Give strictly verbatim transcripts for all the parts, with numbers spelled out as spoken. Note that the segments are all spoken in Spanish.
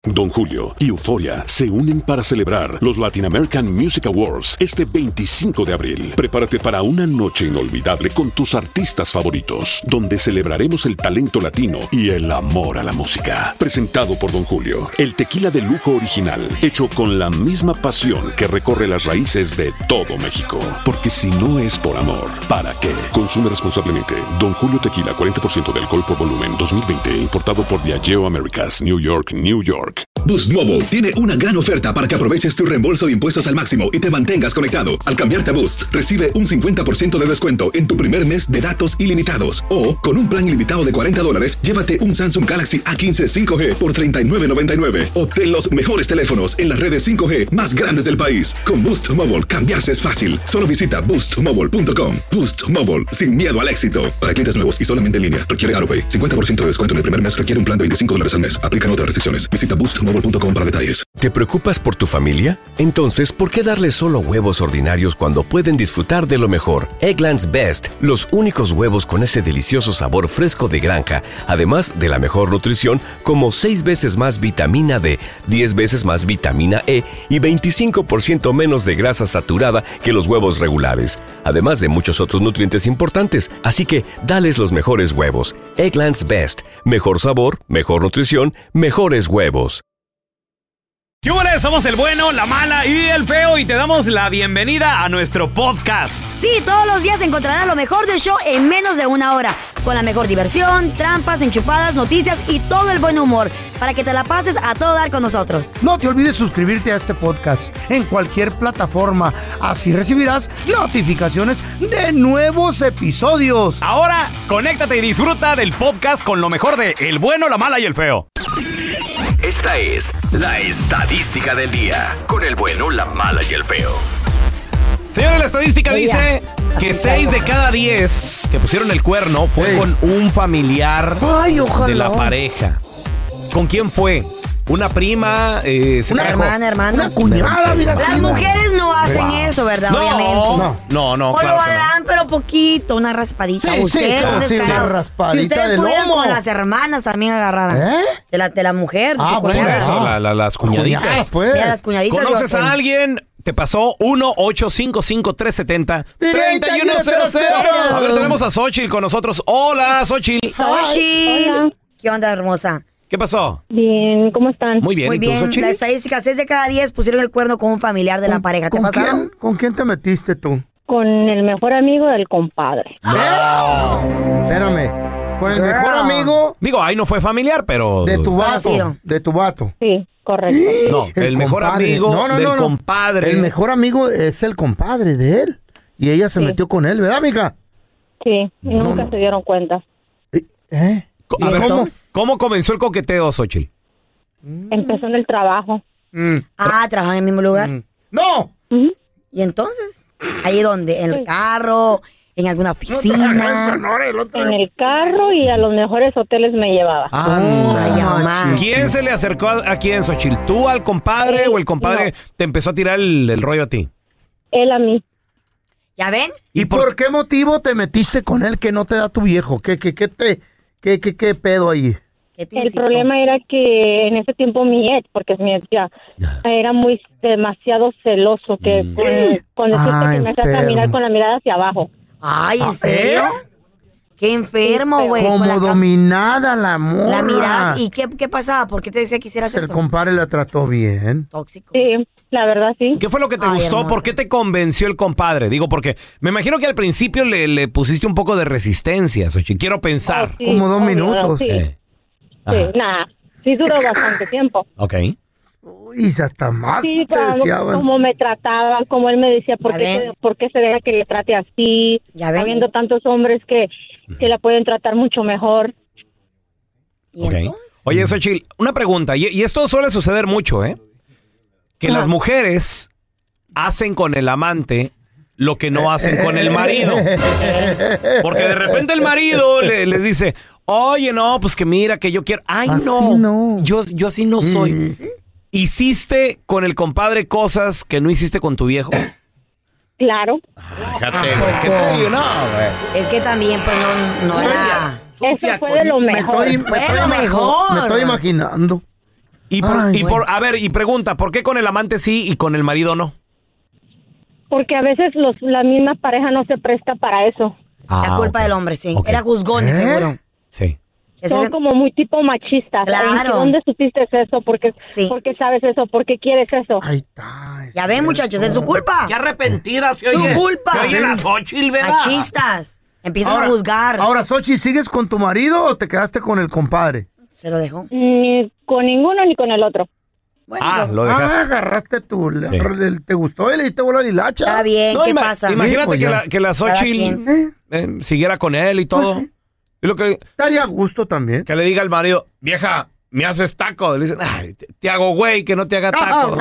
Don Julio y Euphoria se unen para celebrar los Latin American Music Awards este veinticinco de abril. Prepárate para una noche inolvidable con tus artistas favoritos, donde celebraremos el talento latino y el amor a la música. Presentado por Don Julio, el tequila de lujo original, hecho con la misma pasión que recorre las raíces de todo México. Porque si no es por amor, ¿para qué? Consume responsablemente. Don Julio Tequila, cuarenta por ciento de alcohol por volumen, dos mil veinte, importado por Diageo Americas, New York, New York. Boost Mobile tiene una gran oferta para que aproveches tu reembolso de impuestos al máximo y te mantengas conectado. Al cambiarte a Boost, recibe un cincuenta por ciento de descuento en tu primer mes de datos ilimitados. O, con un plan ilimitado de cuarenta dólares, llévate un Samsung Galaxy A quince cinco G por treinta y nueve noventa y nueve. Obtén los mejores teléfonos en las redes cinco G más grandes del país. Con Boost Mobile, cambiarse es fácil. Solo visita boost mobile punto com. Boost Mobile, sin miedo al éxito. Para clientes nuevos y solamente en línea, requiere AutoPay. cincuenta por ciento de descuento en el primer mes, requiere un plan de veinticinco dólares al mes. Aplican otras restricciones. Visita boost mobile punto com para detalles. ¿Te preocupas por tu familia? Entonces, ¿por qué darles solo huevos ordinarios cuando pueden disfrutar de lo mejor? Eggland's Best, los únicos huevos con ese delicioso sabor fresco de granja, además de la mejor nutrición, como seis veces más vitamina D, diez veces más vitamina E y veinticinco por ciento menos de grasa saturada que los huevos regulares, además de muchos otros nutrientes importantes. Así que, dales los mejores huevos. Eggland's Best, mejor sabor, mejor nutrición, mejores huevos. ¿Qué hubo? Somos el bueno, la mala y el feo y te damos la bienvenida a nuestro podcast. Sí, todos los días encontrarás lo mejor del show en menos de una hora, con la mejor diversión, trampas, enchufadas, noticias y todo el buen humor, para que te la pases a todo dar con nosotros. No te olvides suscribirte a este podcast en cualquier plataforma, así recibirás notificaciones de nuevos episodios. Ahora, conéctate y disfruta del podcast con lo mejor de El bueno, la mala y el feo. Esta es la estadística del día, con el bueno, la mala y el feo. Señores, la estadística dice que seis de cada diez que pusieron el cuerno fue Ey. con un familiar Ay, ojalá. de la pareja. ¿Con quién fue? ¿Una prima? Eh, se Una trajo- hermana, hermano. Una cuñada, mira. Las mujeres no hacen Wow. eso, ¿verdad? No, Obviamente. no, no, no, O claro lo que no. harán, pero poquito, una raspadita. Sí, sí, Ustedes, claro, un sí, descarado. una raspadita Si ustedes del pudieran lomo. con las hermanas también agarraran. ¿Eh? De la, de la mujer, de Ah, su bueno, cuñada. Eso, la- la- las cuñaditas. Cuñadas, pues. Mira, las cuñaditas. ¿Conoces yo- a alguien? Te pasó uno ocho cinco cinco tres siete cero tres uno cero cero. A ver, tenemos a Xochitl con nosotros. Hola, Xochitl. Xochitl. Hola. ¿Qué onda, hermosa? ¿Qué pasó? Bien, ¿cómo están? Muy bien, Muy ¿y tú, bien. Xochitl? La estadística, seis de cada diez pusieron el cuerno con un familiar de la pareja. ¿Te ¿Con pasaron? quién, ¿Con quién te metiste tú? Con el mejor amigo del compadre. Espérame. Con el Girl. mejor amigo Digo, ahí no fue familiar, pero... de tu Conocido. vato. De tu vato. Sí, correcto. No, el, mejor compadre. amigo No, no, del no, no. compadre. El mejor amigo es el compadre de él. Y ella se Sí. metió con él, ¿verdad, mija? Sí, y No, nunca no. se dieron cuenta. ¿Eh? Co- ¿Y A ver, cómo? ¿cómo comenzó el coqueteo, Xochitl? Empezó en el trabajo. Mm, Ah, trabajan en el mismo lugar. mm. ¡No! Ujú. ¿Y entonces? ¿Ahí dónde? ¿En el carro? ¿En alguna oficina? En el carro y a los mejores hoteles me llevaba. Ay, mamá. ¿Quién se le acercó a, a quién, Xochitl? ¿Tú al compadre Sí, o el compadre te empezó a tirar el, el rollo a ti? Él a mí. ¿Ya ven? ¿Y por qué motivo te metiste con él que no te da tu viejo? ¿Qué, qué, qué, te, qué, qué, qué pedo ahí? ¿Qué te El incitó? problema era que en ese tiempo mi ex, porque es mi ex ya, era muy demasiado celoso, que Mm. con, con decirte Ah, que me hacía enfermo. caminar con la mirada hacia abajo. Ay, ¿en ¿Eh? serio? Qué enfermo, Sí, güey. con Como la cam- dominada la morra. La mirada. ¿Y qué, qué pasaba? ¿Por qué te decía que hicieras El eso? compadre la trató bien. Tóxico. Sí, la verdad sí. ¿Qué fue lo que te Ay, gustó? hermosa. ¿Por qué te convenció el compadre? Digo, porque me imagino que al principio le, le pusiste un poco de resistencia, Xochitl. Quiero pensar. Oh, sí, Como dos obvio, minutos. Sí, Eh, sí, ajá. nada. Sí duró bastante tiempo. Ok. Uy, hasta más Sí, te como, deseaban. como me trataban, como él me decía, ¿por Ya qué, ven. se, ¿por qué se deja que le trate así? Ya ven. Habiendo tantos hombres que, que la pueden tratar mucho mejor. ¿Y Ok. entonces? Oye, Xochitl, una pregunta. Y, y esto suele suceder mucho, ¿eh? Que las mujeres hacen con el amante lo que no hacen con el marido. Porque de repente el marido le, les dice, oye, no, pues que mira, que yo quiero... Ay, Así no, no. Yo, yo así no soy. Mm. ¿Hiciste con el compadre cosas que no hiciste con tu viejo? Claro. Fíjate, güey. ¿Qué te digo? No, güey. Es que también, pues, no, no era... Eso fue de lo Me mejor. estoy, me Fue estoy lo ima- mejor. me estoy imaginando. Y, por, Ay, y bueno. por, a ver, y pregunta, ¿por qué con el amante sí y con el marido no? Porque a veces los, la misma pareja no se presta para eso. La Ah, culpa ok. del hombre, sí. Ok. Era juzgón, ¿Eh? seguro. Sí. Ese Son es- como muy tipo machistas. Claro. Ay, ¿dónde supiste eso? ¿Por qué, Sí. ¿Por qué sabes eso? ¿Por qué quieres eso? Ahí está. es Ya ven, cierto. muchachos, es su culpa. Qué arrepentida se Su oye. culpa. Se oye Sí. la Xochitl, ¿verdad? Machistas. Empiezan a juzgar. Ahora, Xochitl, ¿sigues con tu marido o te quedaste con el compadre? Se lo dejó. Ni con ninguno ni con el otro. Bueno, Ah, eso- lo Ah, dejaste. agarraste tu... Sí. el- ¿Te gustó y le diste bola a la hilacha? está bien, No, ¿qué ima- pasa? Imagínate Sí, pues que, ya. la, que la Cada Xochitl quien. ¿Eh? eh, siguiera con él y todo. Pues sí. Y lo que, Estaría a gusto también. que le diga al marido, vieja, me haces taco. Le dicen, ay, te, te hago güey, que no te haga taco.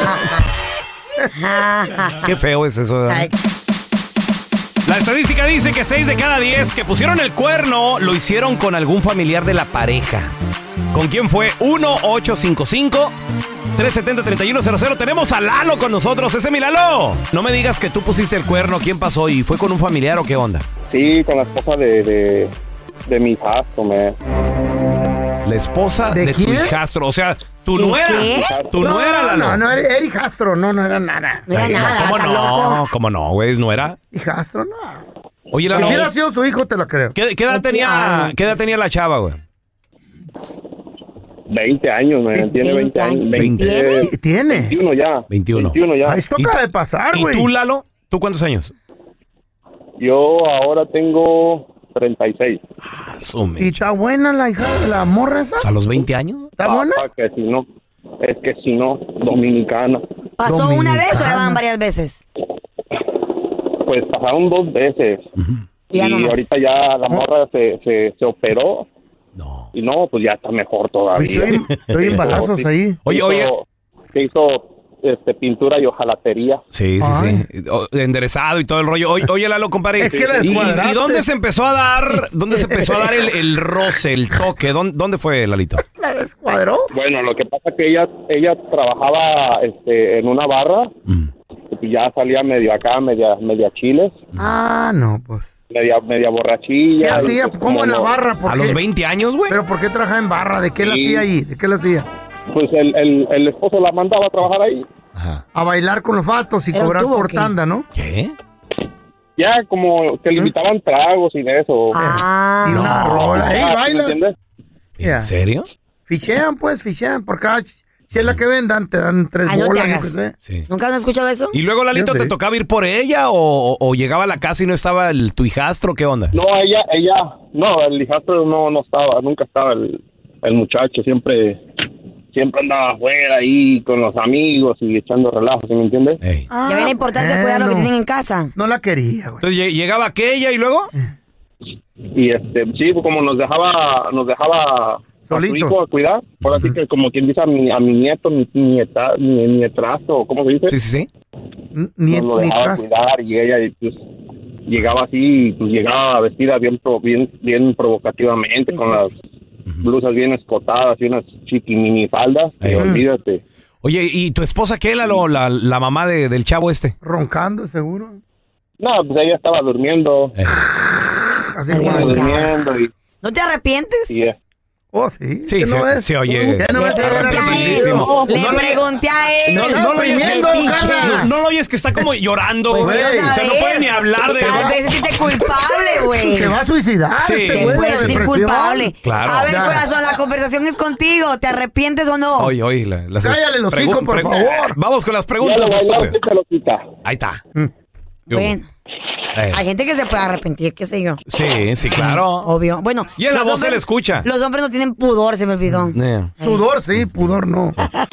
Qué feo es eso, ¿verdad? Ay, La estadística dice que seis de cada diez que pusieron el cuerno lo hicieron con algún familiar de la pareja. ¿Con quién fue? uno ocho cinco cinco, tres siete cero, tres uno cero cero. Tenemos a Lalo con nosotros. ¡Ese es mi Lalo! No me digas que tú pusiste el cuerno. ¿Quién pasó? ¿Y fue con un familiar o qué onda? Sí, con la esposa de, de, de mi hijastro, me. La esposa ¿De de, tu quién? hijastro. O sea, tu ¿Qué, nuera. qué? Tu nuera, Lalo. No, no, era hijastro, no, no era nada. No era Ay, nada, ¿Cómo está no? loco. ¿Cómo no, güey? ¿Es nuera? Hijastro, no. Oye, Si Lalo, hubiera sido su hijo, te lo creo. ¿qué, qué edad tenía, ¿qué edad tenía la chava, güey? veinte años, me. Tiene veinte años. veinte. veinte. ¿Qué tiene? veintiuno ya. veintiuno. veintiuno ya. Ah, esto ¿Y acaba tú- de pasar, ¿Y güey. tú, Lalo? ¿Tú cuántos años? Yo ahora tengo treinta y seis. Asume. ¿Y está buena la hija, la morra esa? ¿A los veinte años? ¿Está buena? Papá, que si no, es que si no, dominicana. ¿Pasó una vez o ya Dominicana. van varias veces? Pues pasaron dos veces. Y ya y no más. ahorita ya la morra se, se, se operó. No. Y no, pues ya está mejor todavía. Oye, estoy, estoy en balazos ahí. Oye, Hizo- oye. Se hizo este, pintura y hojalatería. Sí, sí, Ay. sí. O- enderezado y todo el rollo. Oye, oye, Lalo, compadre. Es que la ¿Y, descuadraste. y dónde se empezó a dar, dónde se empezó a dar el, el roce, el toque? ¿Dónde, dónde fue, Lalito? ¿La descuadró? Bueno, lo que pasa es que ella ella trabajaba este, en una barra Mm. y ya salía medio acá, media media chiles, Ah, no, pues. media media borrachilla. ¿Qué y hacía? pues, ¿Cómo en la no, barra? ¿Por ¿A qué? los veinte años, güey? ¿Pero por qué trabajaba en barra? ¿De qué la Sí. hacía ahí? ¿De qué la hacía? Pues el, el, el esposo la mandaba a trabajar ahí. Ajá. A bailar con los vatos y ¿Pero cobrar tú o por qué? tanda, ¿no? ¿Qué? Ya como que le invitaban tragos y de eso. Ah, Y una rola. ¡Ey, Ah, ¿sí me bailas! entiendes? Ya. ¿En serio? Fichean, pues, fichean. Por cada chela que vendan, te dan tres Ay, no te bolas. hagas. yo qué sé. Sí. ¿nunca han escuchado eso? ¿Y luego, Lalito, Yo te sí. tocaba ir por ella o, o- o llegaba a la casa y no estaba el, tu hijastro? ¿Qué onda? No, ella, ella, no, el hijastro no, no estaba, nunca estaba el, el muchacho, siempre, siempre andaba afuera ahí con los amigos y echando relajos, ¿sí me entiendes? Ey. Ah, Ya ven la importancia de cuidar lo que bueno. tienen en casa. No la quería, güey. Entonces lle- llegaba aquella y luego. Y este, sí, pues como nos dejaba, nos dejaba Solito. a su hijo a cuidar, ahora sí que como quien dice a mi, a mi nieto, mi nieta, mi nietrazo, ¿cómo se dice? Sí, sí, sí. N- Ni, Nos lo ni dejaba tras- cuidar y ella pues llegaba así, pues llegaba vestida bien, pro- bien, bien provocativamente, con las blusas bien escotadas y unas chiqui mini faldas, Ey. y olvídate. Oye, ¿y tu esposa qué, Lalo? La, la mamá de- del chavo este. roncando, seguro. No, pues ella estaba durmiendo, Eh. Así Ay, como estaba Dios. durmiendo y, ¿No te arrepientes? y eh, Oh, sí. Sí, ¿Qué se, no ves? se oye. ¿Qué no Le ves? pregunté a él. Arrepentidísimo. Le No le- pregunté a él. No, no lo oyes, Oprimiendo, Metiche. cara. no, no lo oyes que está como llorando, Pues güey. quiero O sea, no saber. puede ni hablar de. A veces siente culpable, güey. Se va a suicidar. Sí. este Te güey de puedes la sentir depresión. culpable. Claro. A ver, Ya. corazón, la conversación es contigo. ¿Te arrepientes o no? Oye, oye. la- las- Cállale los hocico, por favor. Vamos con las ya preguntas, lo bailó, estúpido. sí se lo quita. Ahí está. Mm. Yo- Bueno, Eh, hay gente que se puede arrepentir, qué sé yo. Sí, sí, claro. Obvio. Bueno. Y en la los voz se le escucha. Los hombres no tienen pudor, se me olvidó. Eh. Sudor sí, pudor no.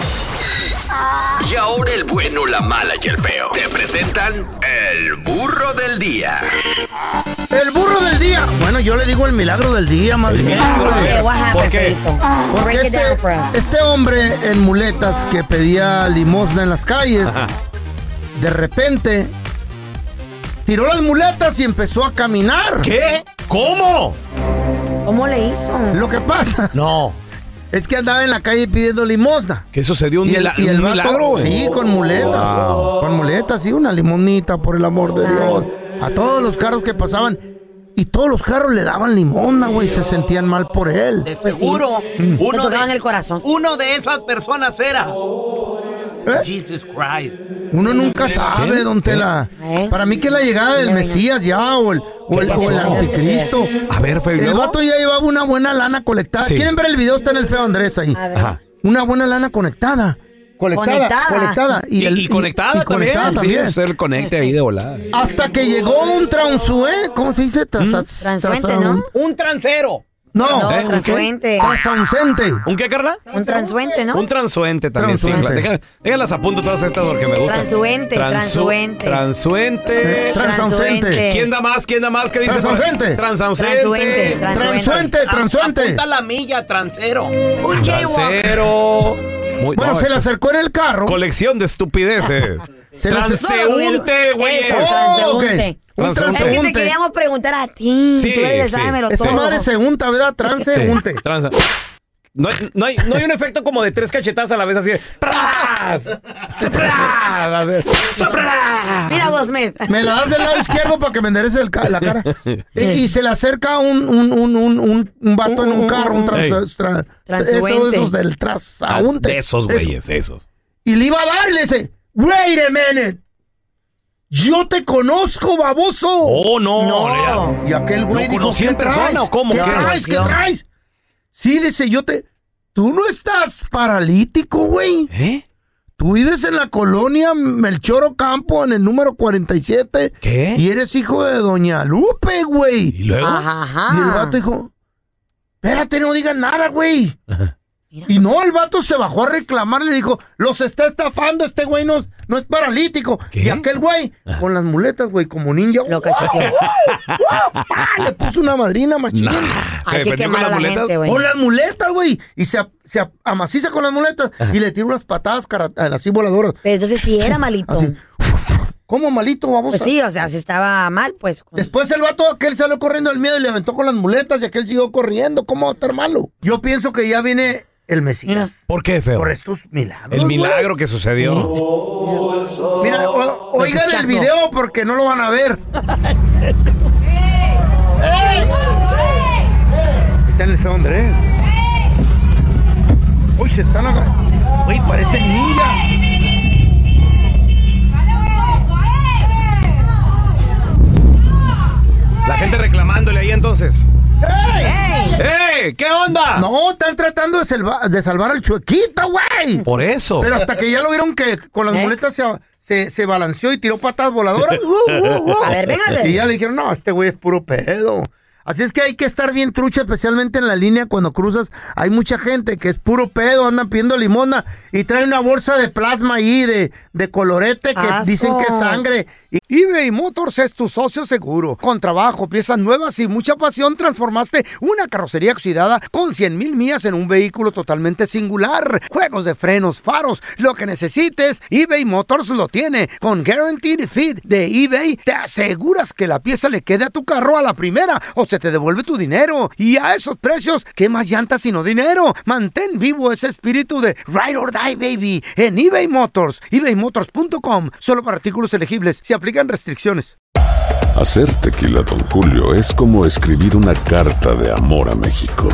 Y ahora el bueno, la mala y el feo. Te presentan el burro del día. El burro del día. Bueno, yo le digo el milagro del día, más bien. milagro del día. Okay, what happened, ¿Por qué? Feito? Porque Break it este, down for us. este hombre en muletas que pedía limosna en las calles, Ajá. de repente tiró las muletas y empezó a caminar. ¿Qué? ¿Cómo? ¿Cómo le hizo? Lo que pasa No. es que andaba en la calle pidiendo limosna. Que sucedió un, Y el, mila- y el un vato- milagro, güey. Sí, con muletas. Wow. Con muletas, sí, una limonita, por el amor de Dios. A todos los carros que pasaban. Y todos los carros le daban limosna, güey, se sentían mal por él. De seguro, Te uno, tocaban de, el corazón. uno de esas personas era ¿Eh? Jesus Christ. Uno nunca sabe, ¿Qué? don Tela. ¿Eh? Para mí que la llegada del Ya, Mesías ya, o el, o el, o el anticristo. A ver, Feo, ¿y El luego? vato ya llevaba una buena lana colectada. Sí. ¿Quieren ver el video? Está en el Feo Andrés ahí. A ver. Ajá. Una buena lana conectada. Conectada. Conectada. Conectada. Y, el- y conectada y conectada también. también. Sí, el conecte ahí de volada. Hasta que llegó un transué. ¿Cómo se dice? Trasa- Transuente, trasa- ¿no? Un transero. No, No, ¿Eh? ¿Un transuente. transausente. ¿Un qué, Carla? Un transuente, ¿no? Un transuente también, sí. Transuente. Deja- Déjalas apunto todas estas porque me gustan. Transuente, Transu- transuente. Transuente. Eh, transausente. ¿Quién da más? ¿Quién da más? ¿Qué dice? Transausente. Transausente. Transuente, Transuente, transuente. Apunta la milla, transero. Un jaywalk. Transero. Muy- Bueno, no, se le esto es acercó en el carro. Colección de estupideces. Se le acercó- Transeúnte, güey. Eso, Oh, ok. transeúnte. Un Transeúnte. Es que te transeúnte. queríamos preguntar a ti. Sí, Tú eres el sí. sábemelo Esa todo. madre se unta, ¿verdad? Transeúnte. Sí, transa. No hay, no, hay, no hay un efecto como de tres cachetadas a la vez así de ¡pras! ¡Pras! ¡Pras! Mira vos, Smith. Me la das del lado izquierdo para que me enderece el ca- la cara. Y, y se le acerca un, un, un, un, un, un vato en un carro, un trans, Ey. tra- Transuente. esos, esos del Ah, transaúnte. de esos Eso. güeyes, esos. Y le iba a dar y le dice, wait a minute. Yo te conozco, baboso. ¡Oh, no! No. Y aquel güey ¿Lo dijo, conocí ¿qué en persona traes? o cómo? ¿Qué ¿Qué? traes? ¿Qué No. traes? Sí, dice, yo te... Tú no estás paralítico, güey. ¿Eh? Tú vives en la colonia Melchor Ocampo, en el número cuarenta y siete. ¿Qué? Y eres hijo de Doña Lupe, güey. ¿Y luego? Ajá, Y el ajá. vato dijo, espérate, no digas nada, güey. Ajá. Y no, el vato se bajó a reclamar, le dijo, los está estafando, este güey no, no es paralítico. ¿Qué? Y aquel güey, con las muletas, güey, como ninja, Lo cacheteó. le puso una madrina machín. Nah, ¿se Hay que defendió con quemar a las la muletas? gente, güey. Con las muletas, güey. Y se, se amaciza con las muletas y le tira unas patadas cara- así voladoras. Pero entonces sí era malito. Así. ¿Cómo malito, babosa? Pues sí, o sea, si estaba mal, pues. con- Después el vato aquel salió corriendo del miedo y le aventó con las muletas y aquel siguió corriendo. ¿Cómo va a estar malo? Yo pienso que ya viene el Mesías. ¿Por qué, feo? Por estos milagros. El milagro güey. que sucedió. Mira, o- oigan el video porque no lo van a ver. Está en el Feo Andrés. Uy, se están agarrando. Uy, parece ninja. La gente reclamándole ahí entonces. ¡Ey! ¡Ey! ¿Qué onda? No, están tratando de, salva- de salvar al chuequito, güey. Por eso. Pero hasta que ya lo vieron que con las ¿Eh? muletas se, se, se balanceó y tiró patadas voladoras. Uh, uh, uh. A ver, véngase. Y ya le dijeron, no, este güey es puro pedo. Así es que hay que estar bien trucha, especialmente en la línea cuando cruzas. Hay mucha gente que es puro pedo, andan pidiendo limosna y trae una bolsa de plasma ahí, de, de colorete, que Asco. dicen que es sangre. Y eBay Motors es tu socio seguro. Con trabajo, piezas nuevas y mucha pasión, transformaste una carrocería oxidada con cien mil millas en un vehículo totalmente singular. Juegos de frenos, faros, lo que necesites, eBay Motors lo tiene. Con Guaranteed Fit de eBay, te aseguras que la pieza le quede a tu carro a la primera o se te devuelve tu dinero. Y a esos precios, ¿qué más llantas sino dinero? Mantén vivo ese espíritu de Ride or Die, baby, en eBay Motors. eBay Motors punto com. Solo para artículos elegibles. Se aplican restricciones. Hacer tequila, Don Julio, es como escribir una carta de amor a México.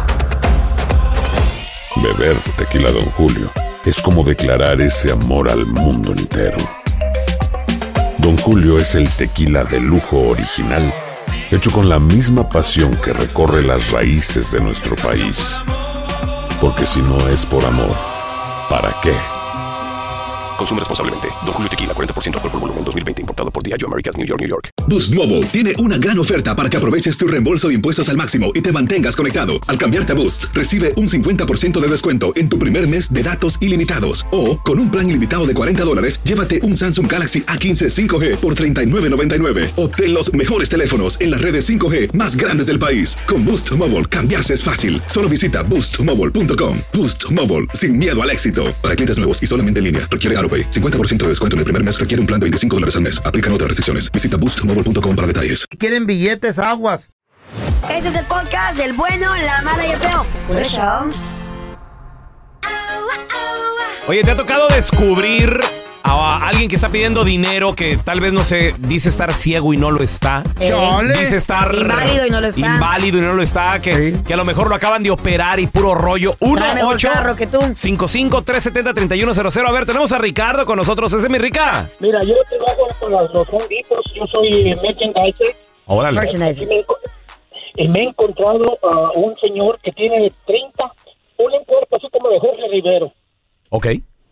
Beber tequila, Don Julio, es como declarar ese amor al mundo entero. Don Julio es el tequila de lujo original, hecho con la misma pasión que recorre las raíces de nuestro país. Porque si no es por amor, ¿para qué? Consume responsablemente. Don Julio Tequila, cuarenta por ciento alcohol por volumen, dos mil veinte. Importado por Diageo Americas, New York, New York. Boost Mobile tiene una gran oferta para que aproveches tu reembolso de impuestos al máximo y te mantengas conectado. Al cambiarte a Boost, recibe un cincuenta por ciento de descuento en tu primer mes de datos ilimitados. O, con un plan ilimitado de cuarenta dólares, llévate un Samsung Galaxy A quince cinco G por treinta y nueve noventa y nueve. Obtén los mejores teléfonos en las redes cinco G más grandes del país. Con Boost Mobile, cambiarse es fácil. Solo visita boost mobile punto com. Boost Mobile, sin miedo al éxito. Para clientes nuevos y solamente en línea, requiere AutoPay. cincuenta por ciento de descuento en el primer mes requiere un plan de veinticinco dólares al mes. Aplican otras restricciones. Visita boost mobile punto com para detalles. Quieren billetes, aguas. Este es el podcast del bueno, la mala y el feo. Por eso. Oye, ¿te ha tocado descubrir a alguien que está pidiendo dinero, que tal vez, no sé, dice estar ciego y no lo está. Eh. Dice estar Inválido y no lo está. Inválido y no lo está. Que, Sí. que a lo mejor lo acaban de operar y puro rollo. uno Trae mejor ocho carro que tú. cinco cinco tres siete cero tres uno cero cero. A ver, tenemos a Ricardo con nosotros. Ese es mi Rica. Mira, yo trabajo con los, los Home Depots, yo soy merchandiser. Órale. Merchandise. Y me, enco- y me he encontrado a un señor que tiene treinta, un cuerpo así como de Jorge Rivero, Ok.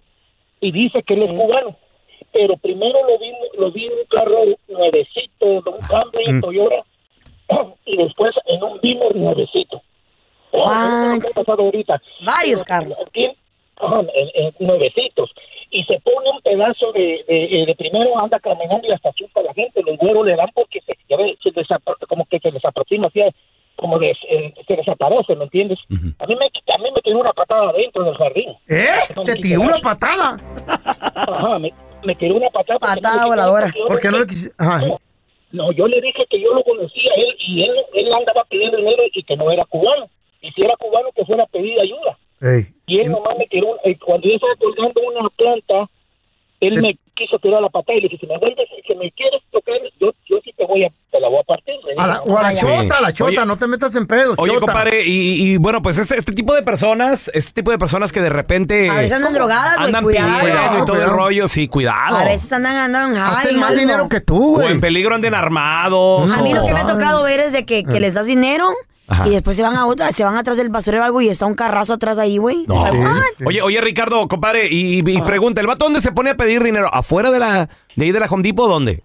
y dice que él es cubano. Pero primero lo vi, lo vi en un carro nuevecito, de un Camry, Mm. Toyota, y después en un Beamer nuevecito. What? Eso es lo que ha pasado ahorita. Varios Pero, carros. tiene- ajá, en- en nuevecitos. Y se pone un pedazo de, de, de primero anda caminando y hasta asusta a la gente. Los güeros le dan porque se, ya ves, se desapro- como que se les aproxima, así, como de, eh, se desaparece, ¿me entiendes? a, mí me, a mí me tiró una patada dentro del jardín. ¿Eh? ¿Te tiró una patada? Ajá, me, me tiró una patada. porque Patada no le voladora. quise- yo ¿Por qué no le dije- quisiste? Ajá. No, no, yo le dije que yo lo conocía a él y él, él andaba pidiendo dinero y que no era cubano. Y si era cubano, que fuera a pedir ayuda. Ey. Y él nomás me tiró, eh, cuando yo estaba colgando una planta, él me quiso tirar la patada y le dije, si me vuelves, si me quieres tocar, yo, yo sí te voy a, te la voy a partir. Le dije, A la, o a la Sí. chota, a la chota, Oye- no te metas en pedos, Oye, chota. compadre, y, y bueno, pues este, este tipo de personas, este tipo de personas que de repente A veces andan drogadas, güey, andan cuidado. pidiendo y todo Cuidado. el rollo, sí, cuidado. A veces andan andando en high, Hacen más algo. dinero que tú, O güey. en peligro anden armados. A mí lo o- que me ha tocado ver es de que, que les das dinero Ajá. y después se van a otra, se van atrás del basurero o algo y está un carrazo atrás ahí, güey. No. Like, what? Oye, oye, Ricardo, compadre, y, y pregunta, ¿el vato dónde se pone a pedir dinero? ¿Afuera de la de ahí de la Home Depot? ¿Dónde?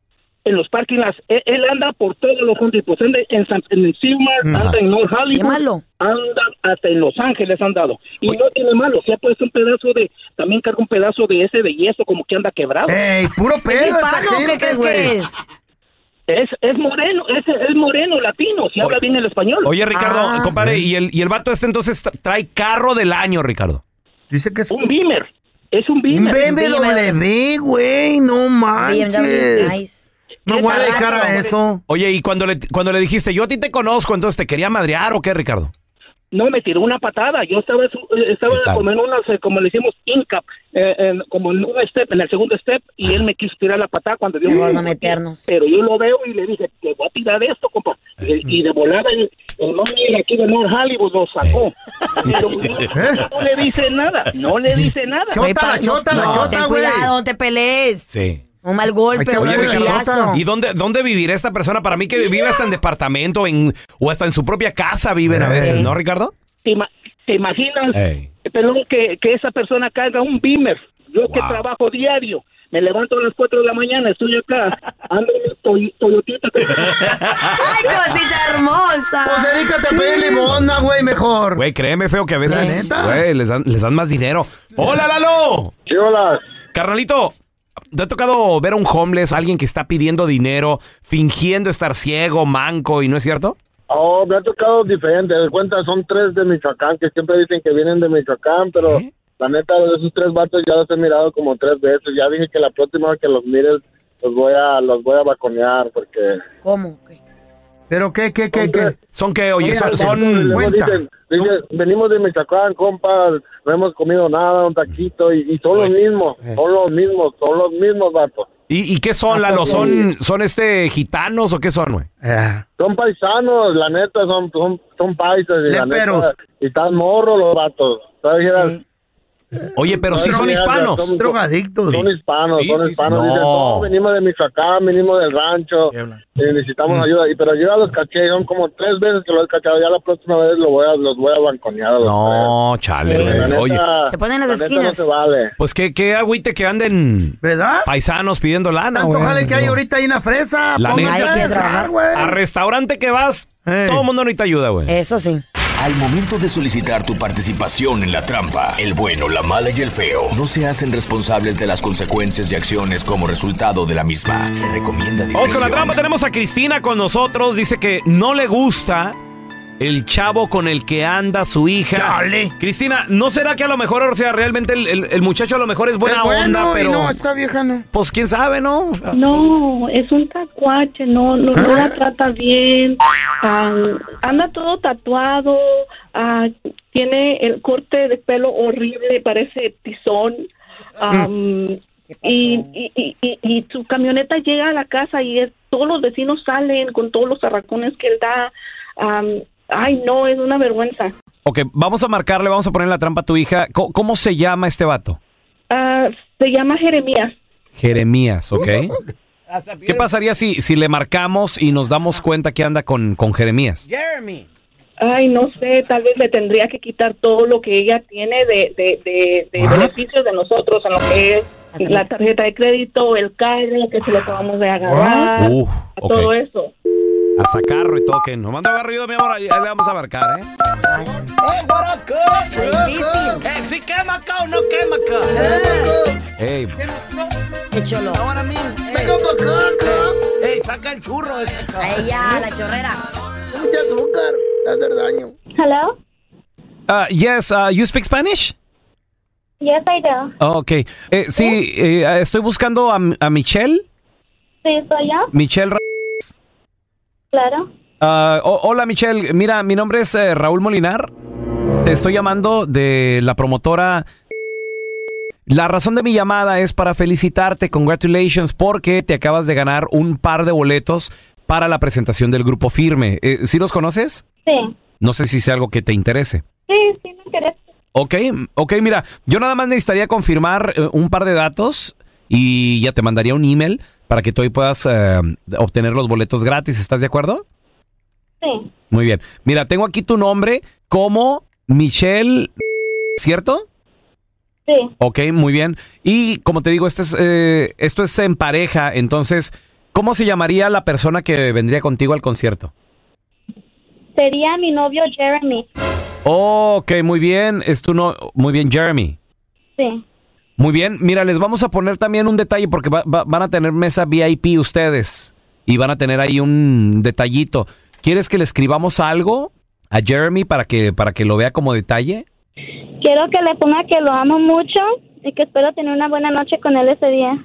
en los parking lots, él, él anda por todos los juntos, anda en, San, en el Silmar, Ajá. anda en North Qué Hollywood, malo. anda hasta en Los Ángeles han dado. Y no tiene malo, se ha puesto un pedazo de, también carga un pedazo de ese de yeso como que anda quebrado. Ey, puro ¿Es pedo esa hispano o qué gente, crees güey. que es? Es, es moreno, es, es moreno, latino, si habla bien el español. Oye, Ricardo, Ah. compadre, ¿y el, y el vato este entonces tra- trae carro del año, Ricardo? Dice que es Un Beamer, es un un Beamer. B M W, güey, no B M W, manches. nice. Me voy a Qué dedicar a barato. eso. Oye, y cuando le, cuando le dijiste, yo a ti te conozco, entonces te quería madrear o qué, Ricardo? No, me tiró una patada. Yo estaba su- eh, estaba ¿Qué tal? como en una, eh, como le decimos, incap, eh, en- como en un step, en el segundo step, y él me quiso tirar la patada cuando dio Mejor no meternos. Pero yo lo veo y le dije, te voy a tirar esto, compa. Y, y de volada el, el mami aquí de North Hollywood lo sacó. Pero no, no le dice nada, no le dice nada. Güey, Chota, pa- la chota, la no, chota, ten güey. cuidado, no te pelees. Sí. Un mal golpe, Hay que un Oye, hablar de Ricardo, cuchillazo. ¿y dónde, dónde vivirá esta persona? Para mí que vive hasta en departamento en, o hasta en su propia casa viven a veces, Ey. ¿no, Ricardo? ¿Te, ima- te imaginas, Ey. pelón, que, que esa persona carga un Beamer? Yo que Wow. trabajo diario, me levanto a las cuatro de la mañana, estoy acá, ando en mi Toy- Toyotita. ¡Ay, cosita hermosa! Pues dedícate a pedir limosna, güey, mejor. Güey, créeme, feo, que a veces, ¿La neta? güey, les dan, les dan más dinero. ¡Hola, Lalo! Sí, hola. Carnalito, ¿te ha tocado ver a un homeless, alguien que está pidiendo dinero, fingiendo estar ciego, manco, y no es cierto? Oh, me ha tocado diferente. De cuenta, son tres de Michoacán que siempre dicen que vienen de Michoacán, pero ¿Eh? la neta, de esos tres vatos ya los he mirado como tres veces. Ya dije que la próxima vez que los mires, los voy a, los voy a baconear porque... ¿Cómo? ¿Qué? ¿Pero qué, qué, qué, qué? ¿Son qué? Oye, son... Y son- luego Cuenta. dicen, dicen, venimos de Michoacán, compa, no hemos comido nada, un taquito, y, y son los Pues, mismos, son los mismos, son los mismos vatos. ¿Y, y qué son, Lalo? ¿Son, son este gitanos o qué son, güey? Eh, Son paisanos, la neta, son, son, son paisas, y la Léperos. neta, y están morros los vatos. ¿Sabes? Oye, pero sí son hispanos. Son- drogadictos. Son hispanos, Sí, son sí, hispanos. sí. Dicen, No. no, venimos de Michoacán, venimos del rancho, y necesitamos ayuda. Y pero yo ya los caché, son como tres veces que los he cachado. Ya la próxima vez lo voy a, los voy a banconear. a los No, chale, tres. La güey. neta, Oye, Se ponen en las la neta esquinas. no se vale. pues qué, qué agüite que anden ¿Verdad? paisanos pidiendo lana, Tanto güey. jale que hay ahorita ahí en la fresa. La Pónganse neta. a Hay que trabajar, trabajar. güey. A restaurante que vas, Ey. todo el mundo necesita ayuda, güey. Eso sí. Al momento de solicitar tu participación en la trampa, el bueno, la mala y el feo no se hacen responsables de las consecuencias y acciones como resultado de la misma. Se recomienda discreción. Vamos con la trampa, tenemos a Cristina con nosotros. Dice que no le gusta el chavo con el que anda su hija. Chale. Cristina, ¿no será que a lo mejor, o sea, realmente el, el- el muchacho a lo mejor es buena Es bueno, onda, y pero... no, esta vieja no. Pues quién sabe, ¿no? No, es un tacuache, no, no, no la trata bien, ah, anda todo tatuado, ah, tiene el corte de pelo horrible, parece tizón, ah, y, y, y, y, y su camioneta llega a la casa y es, todos los vecinos salen con todos los arracones que él da. Um, ay, no, es una vergüenza. Ok, vamos a marcarle, vamos a poner la trampa a tu hija. ¿Cómo, cómo se llama este vato? Uh, se llama Jeremías. Jeremías, ¿ok? ¿Qué pasaría si, si le marcamos y nos damos cuenta que anda con, con Jeremías? Jeremy. Ay, no sé, tal vez le tendría que quitar todo lo que ella tiene de, de, de, de beneficios de nosotros, en lo que es la tarjeta de crédito, el carro que se lo acabamos de agarrar, Uh, ok. todo eso. Hasta carro y todo, que no mando agarrido, mi amor, ahí le vamos a marcar, ¿eh? Hey, what up, cuz? Difícil. Hey, ¿sí quema acá o no quema acá? Ey, Qué cholo. Ahora mismo. Venga para acá, cuz. Hey, saca el churro. A ella, la chorrera. Mucha azúcar. Te hace daño. Hello? Uh, yes, uh, you speak Spanish? Yes, I do. Oh, ok. Eh, sí, eh, estoy buscando a, a Michelle. Sí, soy yo. Michelle. Ra- Claro. Uh, oh, hola, Michelle. Mira, mi nombre es eh, Raúl Molinar. Te estoy llamando de la promotora. La razón de mi llamada es para felicitarte, congratulations, porque te acabas de ganar un par de boletos para la presentación del Grupo Firme. Eh, ¿Sí los conoces? Sí. No sé si sea algo que te interese. Sí, sí me interesa. Ok, ok, mira, yo nada más necesitaría confirmar eh, un par de datos y ya te mandaría un email para que tú ahí puedas eh, obtener los boletos gratis. ¿Estás de acuerdo? Sí. Muy bien. Mira, tengo aquí tu nombre como Michelle, ¿cierto? Sí. Ok, muy bien. Y como te digo, este es, eh, esto es en pareja, entonces, ¿cómo se llamaría la persona que vendría contigo al concierto? Sería mi novio Jeremy. Oh, ok, muy bien. Es tu no, muy bien, Jeremy. Sí. Muy bien. Mira, les vamos a poner también un detalle porque va, va, van a tener mesa V I P ustedes y van a tener ahí un detallito. ¿Quieres que le escribamos algo a Jeremy para que para que lo vea como detalle? Quiero que le ponga que lo amo mucho y que espero tener una buena noche con él ese día.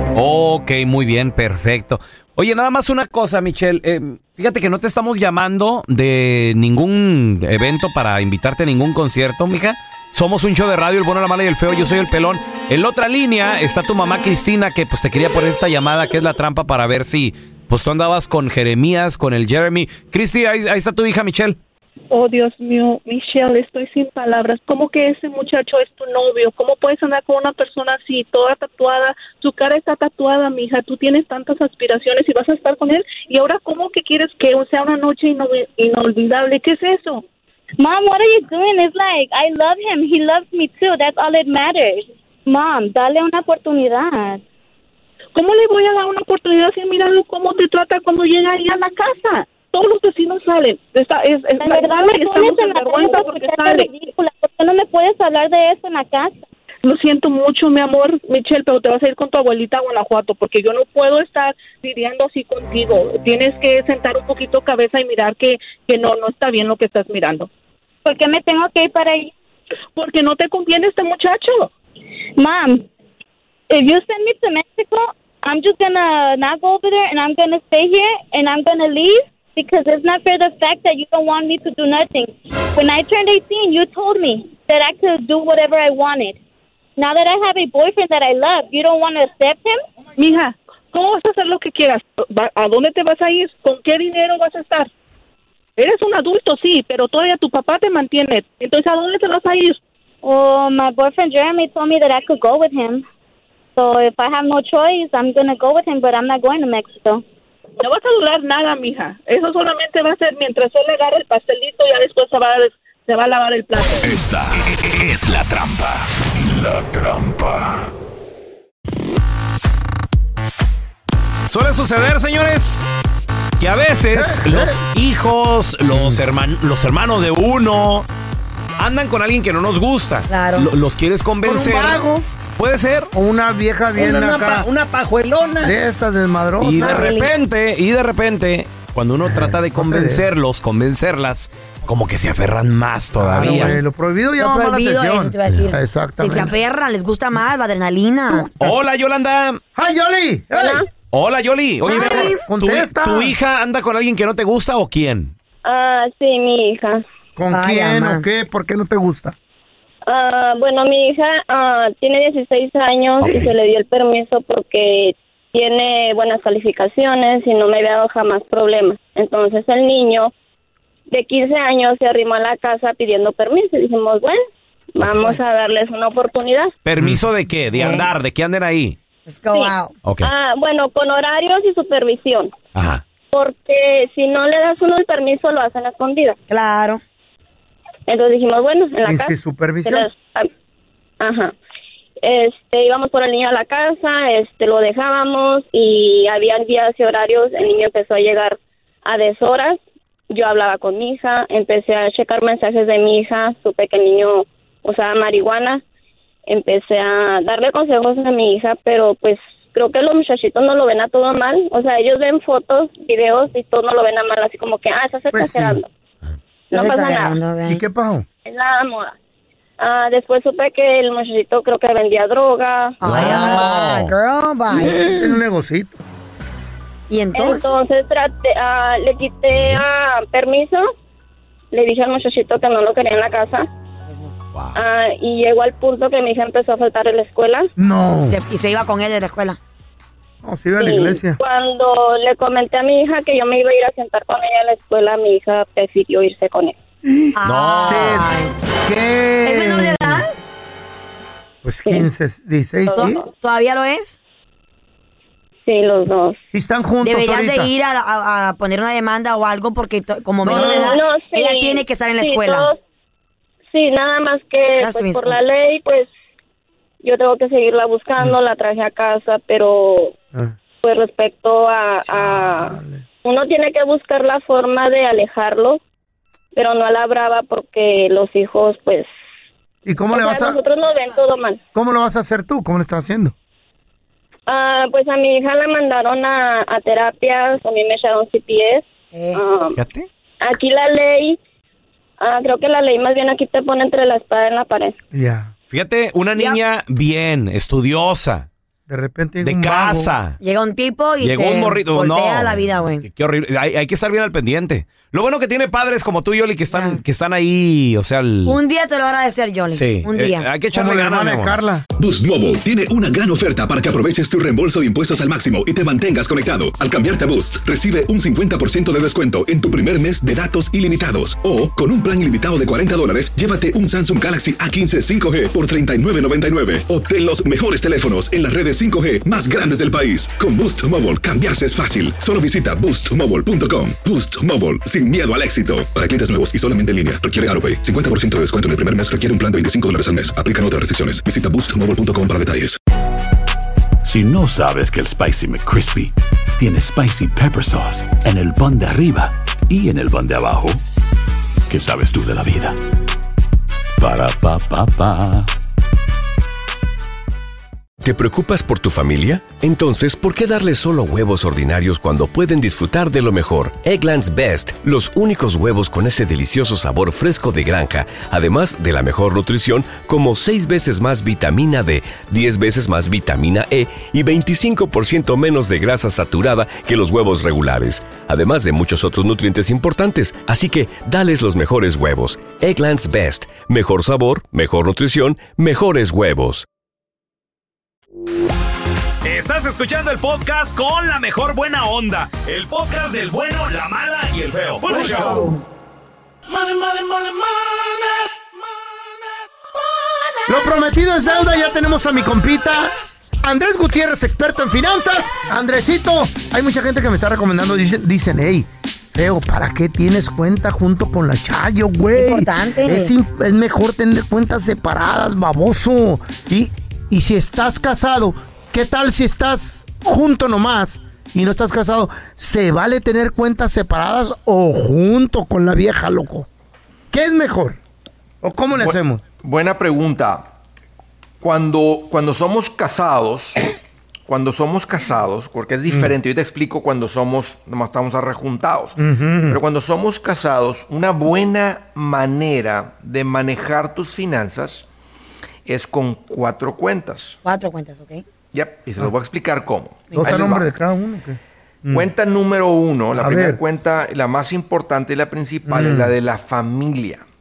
Ok, muy bien, perfecto. Oye, nada más una cosa, Michelle. Eh, fíjate que no te estamos llamando de ningún evento para invitarte a ningún concierto, mija. Somos un show de radio, el bueno, la mala y el feo. Yo soy el pelón. En la otra línea está tu mamá Cristina, que pues te quería poner esta llamada, que es la trampa para ver si pues tú andabas con Jeremías, con el Jeremy. Cristi, ahí, ahí está tu hija, Michelle. Oh, Dios mío, Michelle, estoy sin palabras. ¿Cómo que ese muchacho es tu novio? ¿Cómo puedes andar con una persona así, toda tatuada? Tu cara está tatuada, mija. Tú tienes tantas aspiraciones y vas a estar con él. ¿Y ahora cómo que quieres que sea una noche ino- inolvidable? ¿Qué es eso? Mom, what are you doing? It's like, I love him. He loves me too. That's all that matters. Mom, dale una oportunidad. ¿Cómo le voy a dar una oportunidad si mira cómo te trata cuando llega ahí a la casa? Todos los vecinos salen. Está, es, es, En verdad me pones en la vergüenza porque sale. ridícula. ¿Por qué no me puedes hablar de eso en la casa? Lo siento mucho, mi amor, Michelle, pero te vas a ir con tu abuelita a Guanajuato porque yo no puedo estar lidiando así contigo. Tienes que sentar un poquito cabeza y mirar que, que no, no está bien lo que estás mirando. ¿Por qué me tengo que ir para ahí? Porque no te conviene este muchacho. Mom, if you send me to Mexico, I'm just gonna not go over there and I'm gonna stay here and I'm gonna leave because it's not fair the fact that you don't want me to do nothing. When I turned eighteen, you told me that I could do whatever I wanted. Now that I have a boyfriend that I love, you don't want to accept him? Mija, ¿cómo vas a hacer lo que quieras? ¿A dónde te vas a ir? ¿Con qué dinero vas a estar? Eres un adulto, sí, pero todavía tu papá te mantiene. Entonces, ¿a dónde te vas a ir? Well, my boyfriend Jeremy told me that I could go with him. So if I have no choice, I'm going to go with him, but I'm not going to Mexico. No vas a durar nada, mija. Eso solamente va a ser mientras él agarre el pastelito y ya después se va a, se va a lavar el plato. Esta es la trampa. La trampa. Suele suceder, señores, que a veces los hijos, los, herman- los hermanos de uno andan con alguien que no nos gusta. Claro. L- los quieres convencer. Con un vago. Puede ser. O una vieja bien Una- acá. una pa- una pajuelona. De estas desmadrosas. Y de repente, y de repente, cuando uno trata de convencerlos, convencerlas, como que se aferran más todavía. Claro, güey, lo prohibido llama Lo más la prohibido, atención. eso te iba a decir. Exactamente. Si se aferran, les gusta más la adrenalina. Hola, Yolanda. ¡Hi, Yoli! Hola. Hola, Yoli. Oye, Ay, mi amor, ¿tu, contesta. tu hija anda con alguien que no te gusta o quién? Ah, sí, mi hija. ¿Con Ay, quién ama. o qué? ¿Por qué no te gusta? Ah, bueno, mi hija ah, tiene dieciséis años Ok. y se le dio el permiso porque tiene buenas calificaciones y no me había dado jamás problemas. Entonces el niño de quince años se arrimó a la casa pidiendo permiso y dijimos, bueno, vamos a darles una oportunidad. ¿Permiso de qué? ¿De andar? ¿De qué anden ahí? Let's go Sí. out. Ok. Ah, bueno, con horarios y supervisión. Ajá. Porque si no le das uno el permiso, lo hacen a escondidas. Claro. Entonces dijimos, bueno, en la ¿Y casa. sin supervisión? se las- ah, Ajá. Este, íbamos por el niño a la casa, este, lo dejábamos y habían días y horarios. El niño empezó a llegar a deshoras. Yo hablaba con mi hija, empecé a checar mensajes de mi hija, supe que el niño usaba marihuana. Empecé a darle consejos a mi hija, pero pues creo que los muchachitos no lo ven a todo mal. O sea, ellos ven fotos, videos y todo no lo ven a mal, así como que, ah, estás Pues sí. exagerando. No Estás pasa nada. exagerando, güey. ¿Y qué pasó? Es la moda. Ah, después supe que el muchachito creo que vendía droga. Ay, ay, girl, bye. En un negocito. ¿Y entonces? Entonces traté, ah, le quité ah, permiso. Le dije al muchachito que no lo quería en la casa. Wow. Ah, y llegó al punto que mi hija empezó a faltar en la escuela. No. Se- y se iba con él de la escuela. No, se iba a la Y iglesia. cuando le comenté a mi hija que yo me iba a ir a sentar con ella en la escuela, mi hija prefirió irse con él. Ay. ¿Qué? ¿Es menor de edad? Pues quince, dieciséis, ¿sí? Todo. ¿Todavía lo es? Sí, los dos. Y están juntos Deberías ahorita. de ir a, a- a poner una demanda o algo porque to- como menor de edad, No, sí. ella tiene que estar en la Sí, escuela. todos- sí, nada más que Just pues, miss por me. la ley, pues yo tengo que seguirla buscando, la traje a casa, pero Ah, pues respecto a, a... chale. Uno tiene que buscar la forma de alejarlo, pero no a la brava porque los hijos, pues... ¿Y cómo o le sea, vas a, nosotros nos ven todo mal. cómo lo vas a hacer tú? ¿Cómo lo estás haciendo? Ah, pues a mi hija la mandaron a, a terapias, a mí me echaron C P S. Eh. Ah, Fíjate. aquí la ley, ah, creo que la ley más bien aquí te pone entre la espada y la pared. Ya. Fíjate, una niña bien, estudiosa, De repente. de un vago. casa. Llega un tipo y Llegó te un morrito. voltea No. la vida, güey. Qué, qué horrible. Hay, hay que estar bien al pendiente. Lo bueno que tiene padres como tú, Yoli, que están, que están ahí, o sea, el... Un día te lo voy a agradecer, Johnny. Sí. Un eh, día. hay que echarle Como la ganas, hermana mi de amor. Carla. Boost Mobile tiene una gran oferta para que aproveches tu reembolso de impuestos al máximo y te mantengas conectado. Al cambiarte a Boost, recibe un cincuenta por ciento de descuento en tu primer mes de datos ilimitados. O, con un plan ilimitado de cuarenta dólares, llévate un Samsung Galaxy A quince cinco G por treinta y nueve noventa y nueve. Obtén los mejores teléfonos en las redes cinco G más grandes del país. Con Boost Mobile, cambiarse es fácil. Solo visita boost mobile punto com. Boost Mobile, sin miedo al éxito. Para clientes nuevos y solamente en línea, requiere AutoPay. cincuenta por ciento de descuento en el primer mes requiere un plan de veinticinco dólares al mes. Aplican otras restricciones. Visita boost mobile punto com para detalles. Si no sabes que el Spicy McCrispy tiene Spicy Pepper Sauce en el pan de arriba y en el pan de abajo, ¿qué sabes tú de la vida? Para, pa, pa, pa. ¿Te preocupas por tu familia? Entonces, ¿por qué darles solo huevos ordinarios cuando pueden disfrutar de lo mejor? Eggland's Best, los únicos huevos con ese delicioso sabor fresco de granja, además de la mejor nutrición, como seis veces más vitamina D, diez veces más vitamina E y veinticinco por ciento menos de grasa saturada que los huevos regulares, además de muchos otros nutrientes importantes. Así que, dales los mejores huevos. Eggland's Best, mejor sabor, mejor nutrición, mejores huevos. Estás escuchando el podcast con la mejor buena onda. El podcast del bueno, la mala y el feo. ¡Buen show! Lo prometido es deuda, ya tenemos a mi compita Andrés Gutiérrez, experto en finanzas. Andresito, hay mucha gente que me está recomendando, dicen, dicen, hey, feo, ¿para qué tienes cuenta junto con la Chayo, güey? Es importante. Es, im- es mejor tener cuentas separadas, baboso. Y, y si estás casado, ¿qué tal si estás junto nomás y no estás casado? ¿Se vale tener cuentas separadas o junto con la vieja, loco? ¿Qué es mejor? ¿O cómo le Bu- hacemos? Buena pregunta. Cuando, cuando somos casados, cuando somos casados, porque es diferente, yo te explico cuando somos, nomás estamos arrejuntados, pero cuando somos casados, una buena manera de manejar tus finanzas es con cuatro cuentas. Cuatro cuentas, ¿ok? Ya, y se los voy a explicar cómo. ¿Dos Ahí a les nombre va. de cada uno? ¿Qué? Mm. Cuenta número uno, la A primera ver. cuenta, la más importante y la principal, es Mm. la de la familia.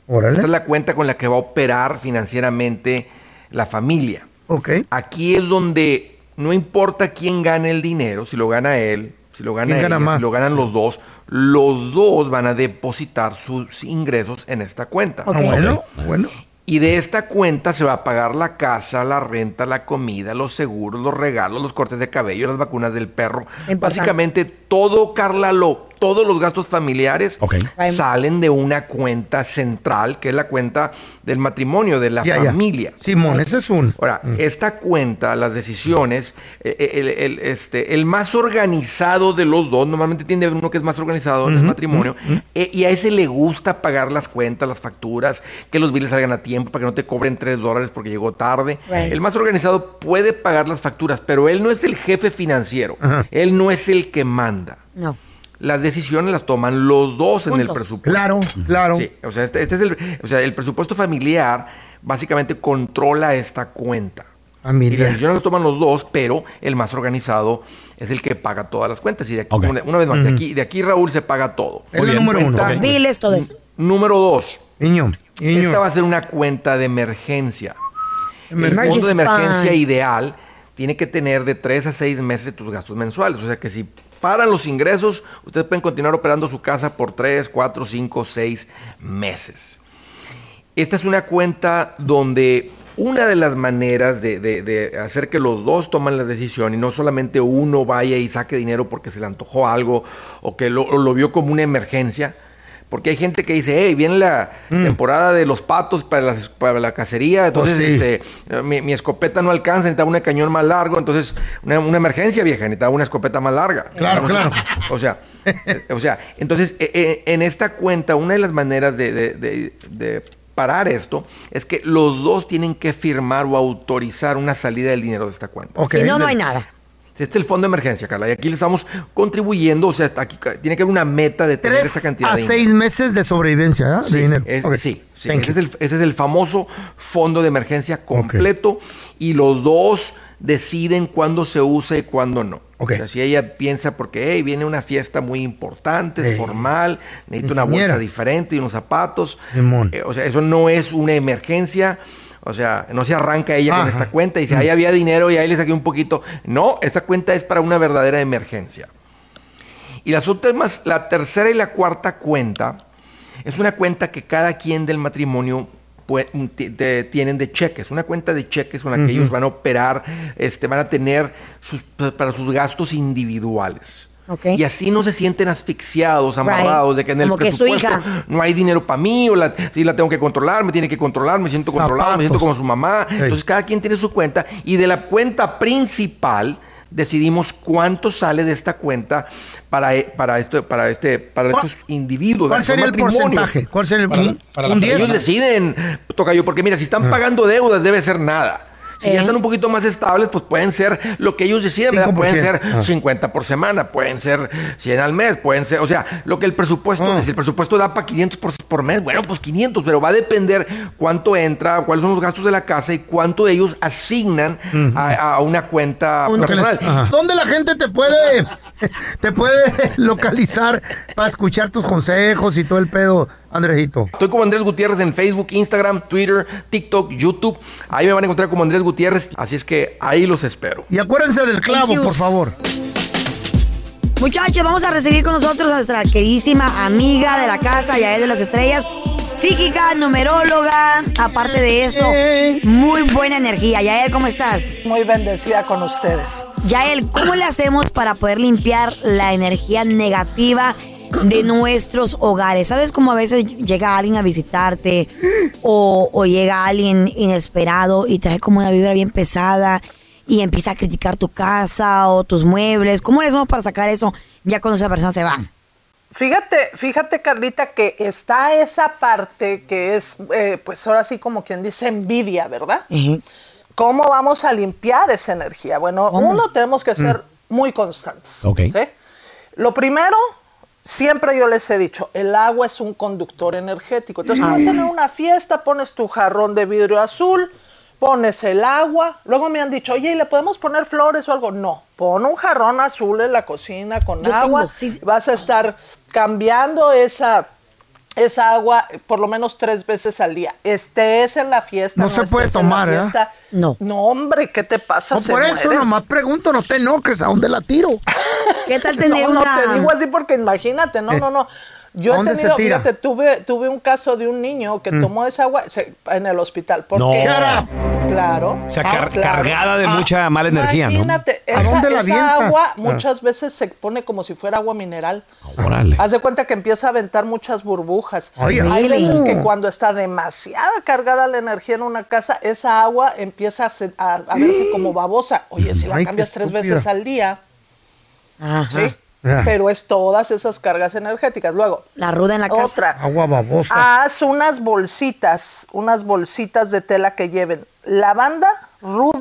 Órale. Esta es la cuenta con la que va a operar financieramente la familia. Okay. Aquí es donde no importa quién gane el dinero, si lo gana él, si lo gana ella, gana si lo ganan los dos, los dos van a depositar sus ingresos en esta cuenta. Okay. Ah, bueno, bueno. Y de esta cuenta se va a pagar la casa, la renta, la comida, los seguros, los regalos, los cortes de cabello, las vacunas del perro. Importante. Básicamente todo, Carla, lo, todos los gastos familiares okay. salen de una cuenta central, que es la cuenta del matrimonio, de la ya, familia. Ya. Simón, ese es un... Ahora, mm. esta cuenta, las decisiones, el, el, el, este, el más organizado de los dos, normalmente tiene uno que es más organizado uh-huh, en el matrimonio, uh-huh. eh, y a ese le gusta pagar las cuentas, las facturas, que los biles salgan a tiempo para que no te cobren tres dólares porque llegó tarde. Right. El más organizado puede pagar las facturas, pero él no es el jefe financiero, uh-huh. él no es el que manda. No. Las decisiones las toman los dos Puntos. en el presupuesto. Claro, claro. Sí, o sea, este, este es el, o sea, el presupuesto familiar básicamente controla esta cuenta. Familia. Y las decisiones las toman los dos, pero el más organizado es el que paga todas las cuentas. Y de aquí, okay. una, una vez más, uh-huh. de aquí, de aquí Raúl se paga todo. Es el número uno. Okay. Biles, todo eso. Número dos. Niño, niño. Esta va a ser una cuenta de emergencia. Emergencia. El fondo de emergencia ideal tiene que tener de tres a seis meses de tus gastos mensuales. O sea que si paran los ingresos, ustedes pueden continuar operando su casa por tres, cuatro, cinco, seis meses. Esta es una cuenta donde una de las maneras de, de, de hacer que los dos tomen la decisión y no solamente uno vaya y saque dinero porque se le antojó algo o que lo, lo vio como una emergencia. Porque hay gente que dice, hey, viene la mm. temporada de los patos para la, para la cacería, entonces oh, sí. este, mi, mi escopeta no alcanza, necesitaba un cañón más largo, entonces una, una emergencia vieja, necesitaba una escopeta más larga. Claro, claro. O sea, o sea, entonces eh, en esta cuenta, una de las maneras de, de, de, de parar esto es que los dos tienen que firmar o autorizar una salida del dinero de esta cuenta. Okay. Si no, no hay nada. Este es el fondo de emergencia, Carla, y aquí le estamos contribuyendo, o sea, aquí tiene que haber una meta de tener esa cantidad de dinero. a seis meses de sobrevivencia, ¿eh? Sí, de dinero. Es, okay. sí, sí ese, es el, ese es el famoso fondo de emergencia completo okay. y los dos deciden cuándo se usa y cuándo no. Okay. O sea, si ella piensa porque hey, viene una fiesta muy importante, hey. formal, necesito una bolsa diferente y unos zapatos, eh, o sea, eso no es una emergencia. O sea, no se arranca ella Ajá. con esta cuenta y dice, ahí había dinero y ahí le saqué un poquito. No, esta cuenta es para una verdadera emergencia. Y las últimas, la tercera y la cuarta cuenta, es una cuenta que cada quien del matrimonio puede, de, tienen de cheques. Una cuenta de cheques con la que uh-huh. ellos van a operar, este, van a tener sus, para sus gastos individuales. Okay. Y así no se sienten asfixiados, amarrados, right. de que en el Como presupuesto no hay dinero para mí, o la, si la tengo que controlar, me tiene que controlar, me siento Zapatos. controlado, me siento como su mamá. Hey. Entonces cada quien tiene su cuenta y de la cuenta principal decidimos cuánto sale de esta cuenta para, para, esto, para, este, para estos individuos. ¿Cuál sería el porcentaje? ¿Cuál sería el porcentaje? Para, para Ellos deciden, Tocayo, porque mira, si están ah. pagando deudas debe ser nada. Si eh. ya están un poquito más estables, pues pueden ser lo que ellos deciden, ¿verdad? Pueden ser ah. cincuenta por semana, pueden ser cien al mes, pueden ser, o sea, lo que el presupuesto, ah. si el presupuesto da para quinientos por, por mes, bueno, pues quinientos, pero va a depender cuánto entra, cuáles son los gastos de la casa y cuánto de ellos asignan uh-huh. a, a una cuenta un personal. Les, ¿Dónde la gente te puede, te puede localizar para escuchar tus consejos y todo el pedo? Andresito. Estoy como Andrés Gutiérrez en Facebook, Instagram, Twitter, TikTok, YouTube. Ahí me van a encontrar como Andrés Gutiérrez. Así es que ahí los espero. Y acuérdense del clavo, por favor. Muchachos, vamos a recibir con nosotros a nuestra queridísima amiga de la casa, Yael de las Estrellas. Psíquica, numeróloga, aparte de eso, muy buena energía. Yael, ¿cómo estás? Muy bendecida con ustedes. Yael, ¿cómo le hacemos para poder limpiar la energía negativa de nuestros hogares? ¿Sabes cómo a veces llega alguien a visitarte o, o llega alguien inesperado y trae como una vibra bien pesada y empieza a criticar tu casa o tus muebles? ¿Cómo le hacemos para sacar eso ya cuando esa persona se va? Fíjate, fíjate Carlita, que está esa parte que es, eh, pues ahora sí como quien dice envidia, ¿verdad? Uh-huh. ¿Cómo vamos a limpiar esa energía? Bueno, ¿Cómo? uno tenemos que ser mm. muy constantes. Okay. ¿Sí? Lo primero, siempre yo les he dicho, el agua es un conductor energético. Entonces, tú vas a tener una fiesta, pones tu jarrón de vidrio azul, pones el agua. Luego me han dicho, oye, ¿y le podemos poner flores o algo? No, pon un jarrón azul en la cocina con yo agua. Tengo, sí. Vas a estar cambiando esa, esa agua por lo menos tres veces al día. Estés en la fiesta. No, no se puede tomar, ¿eh? No. No, hombre, ¿qué te pasa? No, Se por eso mueren. nomás pregunto, no te enojes, ¿a dónde la tiro? ¿Qué tal tener no, una...? No, te digo así porque imagínate, no, Eh, no, no. Yo ¿a he dónde tenido, se tira? fíjate, tuve, tuve un caso de un niño que Mm. tomó esa agua se- en el hospital. ¿Por No. qué? Shut up. Claro. O sea, Ah, car- claro. cargada de Ah, mucha mala energía, ¿no? Imagínate, ¿A esa, dónde la esa avientas? agua Ah. muchas veces se pone como si fuera agua mineral. Órale. Haz de cuenta que empieza a aventar muchas burbujas. Ay, Hay ay. veces que cuando está demasiada cargada la energía en una casa, esa agua empieza a, se- a- a verse como babosa. Oye, si la Ay, qué cambias tres estúpida. veces al día, Ajá. ¿sí? Ya. Pero es todas esas cargas energéticas. Luego, La ruda en la casa. otra. Agua babosa. Haz unas bolsitas, unas bolsitas de tela que lleven lavanda, ruda,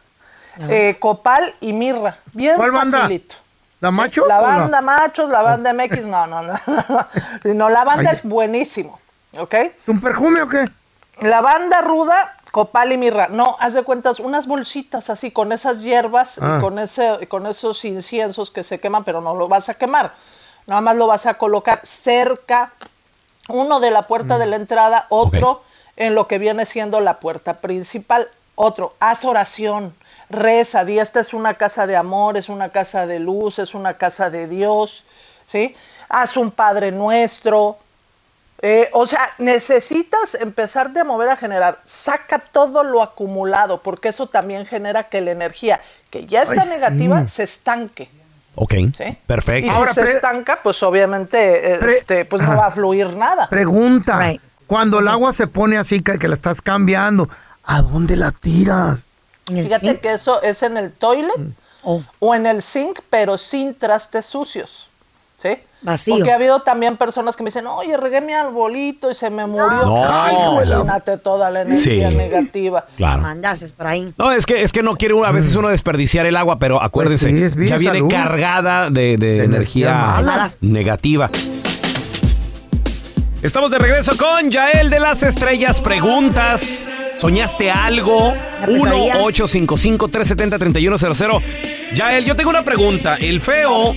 eh, copal y mirra. Bien ¿Cuál banda? facilito. ¿La macho? La o la- banda machos, la banda M X, no, no, no. No, la banda es buenísimo, ¿ok? ¿Es un perfume o qué? La banda ruda, copal y mirra. No, haz de cuentas, unas bolsitas así, con esas hierbas Ah. y con, ese, con esos inciensos que se queman, pero no lo vas a quemar. Nada más lo vas a colocar cerca, uno de la puerta de la entrada, otro en lo que viene siendo la puerta principal. Otro, haz oración, reza, di, esta es una casa de amor, es una casa de luz, es una casa de Dios, ¿sí? Haz un Padre Nuestro. Eh, o sea, necesitas empezar de mover a generar. Saca todo lo acumulado, porque eso también genera que la energía, que ya está Ay, negativa, sí. se estanque. Ok, ¿Sí? perfecto. Y Ahora, si se pre- estanca, pues obviamente eh, Pre- este, pues no Ajá. va a fluir nada. Pregunta. Right. Cuando el agua se pone así, que, que la estás cambiando, ¿a dónde la tiras? En el Fíjate zinc. que eso es en el toilet Oh, o en el zinc, pero sin trastes sucios. ¿Sí? vacío. Porque ha habido también personas que me dicen, oye, regué mi arbolito y se me murió. No. Ay, imagínate toda la energía Sí. negativa. Claro. Mandases por ahí. No, es que, es que no quiere uno- a veces uno desperdiciar el agua, pero acuérdense, Pues sí, es vida ya y viene salud. cargada de, de De energía, energía mala. negativa. Estamos de regreso con Yael de las Estrellas. Preguntas. ¿Soñaste algo? uno ocho cinco cinco, tres siete cero, tres uno cero cero. Yael, yo tengo una pregunta. El feo...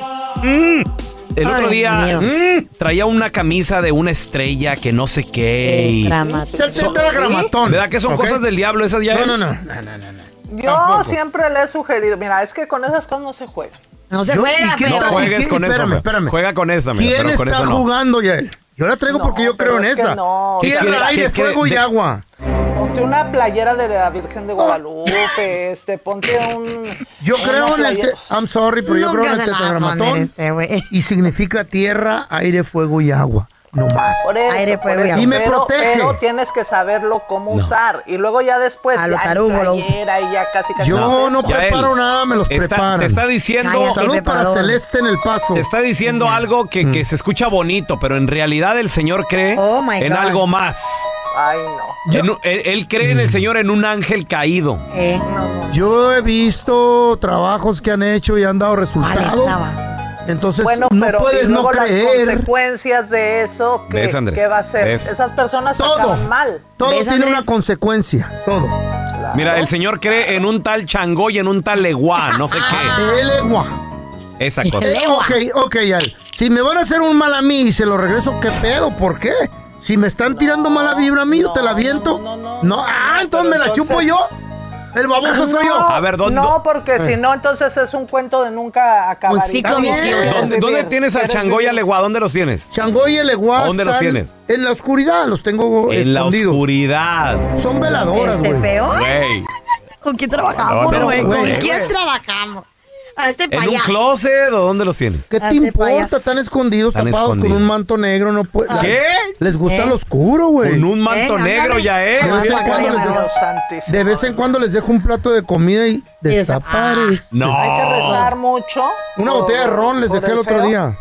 mm, el Ay, otro día Dios. mm, traía una camisa de una estrella que no sé qué. y- Drama. Se siente la gramatón. ¿Verdad que son ¿ok? cosas del diablo esas, Yael? No, no, no. no, no, no, no. Yo Tampoco. siempre le he sugerido, mira, es que con esas cosas no se juega. No se Yo- juega, ¿y qué pero... No tal? juegues ¿Y qué? con eso, Espérame, feo. espérame. Juega con esa, mira, ¿Quién pero con está eso no. jugando, Yael? Yo la traigo No, porque yo pero creo en es que esa. no. Tierra, ¿Qué- qué- aire, qué- fuego y de- agua. Ponte una playera de la Virgen de Guadalupe, este, ponte un... Yo una creo en el... playera- Te I'm sorry, pero yo Nunca creo en se el la va a poner tetragramatón. este, güey. Y significa tierra, aire, fuego y agua. No más. Por eso, Aire, por fuego y eso, agua. Y me pero, protege. pero tienes que saberlo cómo usar. Y luego ya después, A lo ya en tarugo lo playera y ya casi casi... Yo no, no eso. Yael, preparo nada, me los está- preparan. te está diciendo... Cállate. Salud para preparador. Celeste en el Paso. Te está diciendo algo que, Mm. que se escucha bonito, pero en realidad el Señor cree Oh, my en God. algo más. Ay, no. En un- él, él cree en el Señor en un ángel caído. Eh, No, no. Yo he visto trabajos que han hecho y han dado ¿cuál resultados. estaba? Entonces Bueno, no pero puedes y no luego las creer. consecuencias de eso, ¿qué, ¿Ves, Andrés? qué va a ser? ¿Ves? Esas personas Todo. acaban mal. Todo ¿Ves, tiene Andrés? una consecuencia. Todo. Claro. Mira, el Señor cree en un tal Changó y en un tal Leguá, no sé qué. El egua. Esa cosa. El egua. Ok, ok, Yael. Si me van a hacer un mal a mí y se lo regreso, ¿qué pedo? ¿Por qué? Si me están tirando mala vibra a mí, yo te la viento. no, no, No, no, ah, no, entonces pero me la chupo entonces- yo. El baboso soy yo. A ver, ¿dónde- No, porque Eh. si no, entonces es un cuento de nunca acabar. Un Y ciclo también vicioso. quieres ¿Dónde, vivir, dónde tienes al quieres Changó y al vivir. Leguá? ¿Dónde los tienes? Chango y el Eguá ¿A dónde los están tienes? En la oscuridad, los tengo En la escondidos. oscuridad. Son veladoras, ¿Este güey. feo? Güey. ¿Con quién No, trabajamos, no, güey? güey. ¿Con Güey. quién trabajamos? Hazte ¿En para un allá. closet o dónde los tienes? ¿Qué te Hazte pa' allá. importa? Están escondidos, Están tapados escondidos. con un manto negro. No puede- ¿Qué? Les gusta ¿Eh? lo oscuro, güey. Con un manto Eh, negro, ándale. ya, ¿eh? De vez en Ay, cuando ay, les ay, dejo- Dios santísimo. De vez en cuando les dejo un plato de comida y desaparece. No. Hay que rezar mucho. Una por- botella de ron les por dejé el otro feo. día.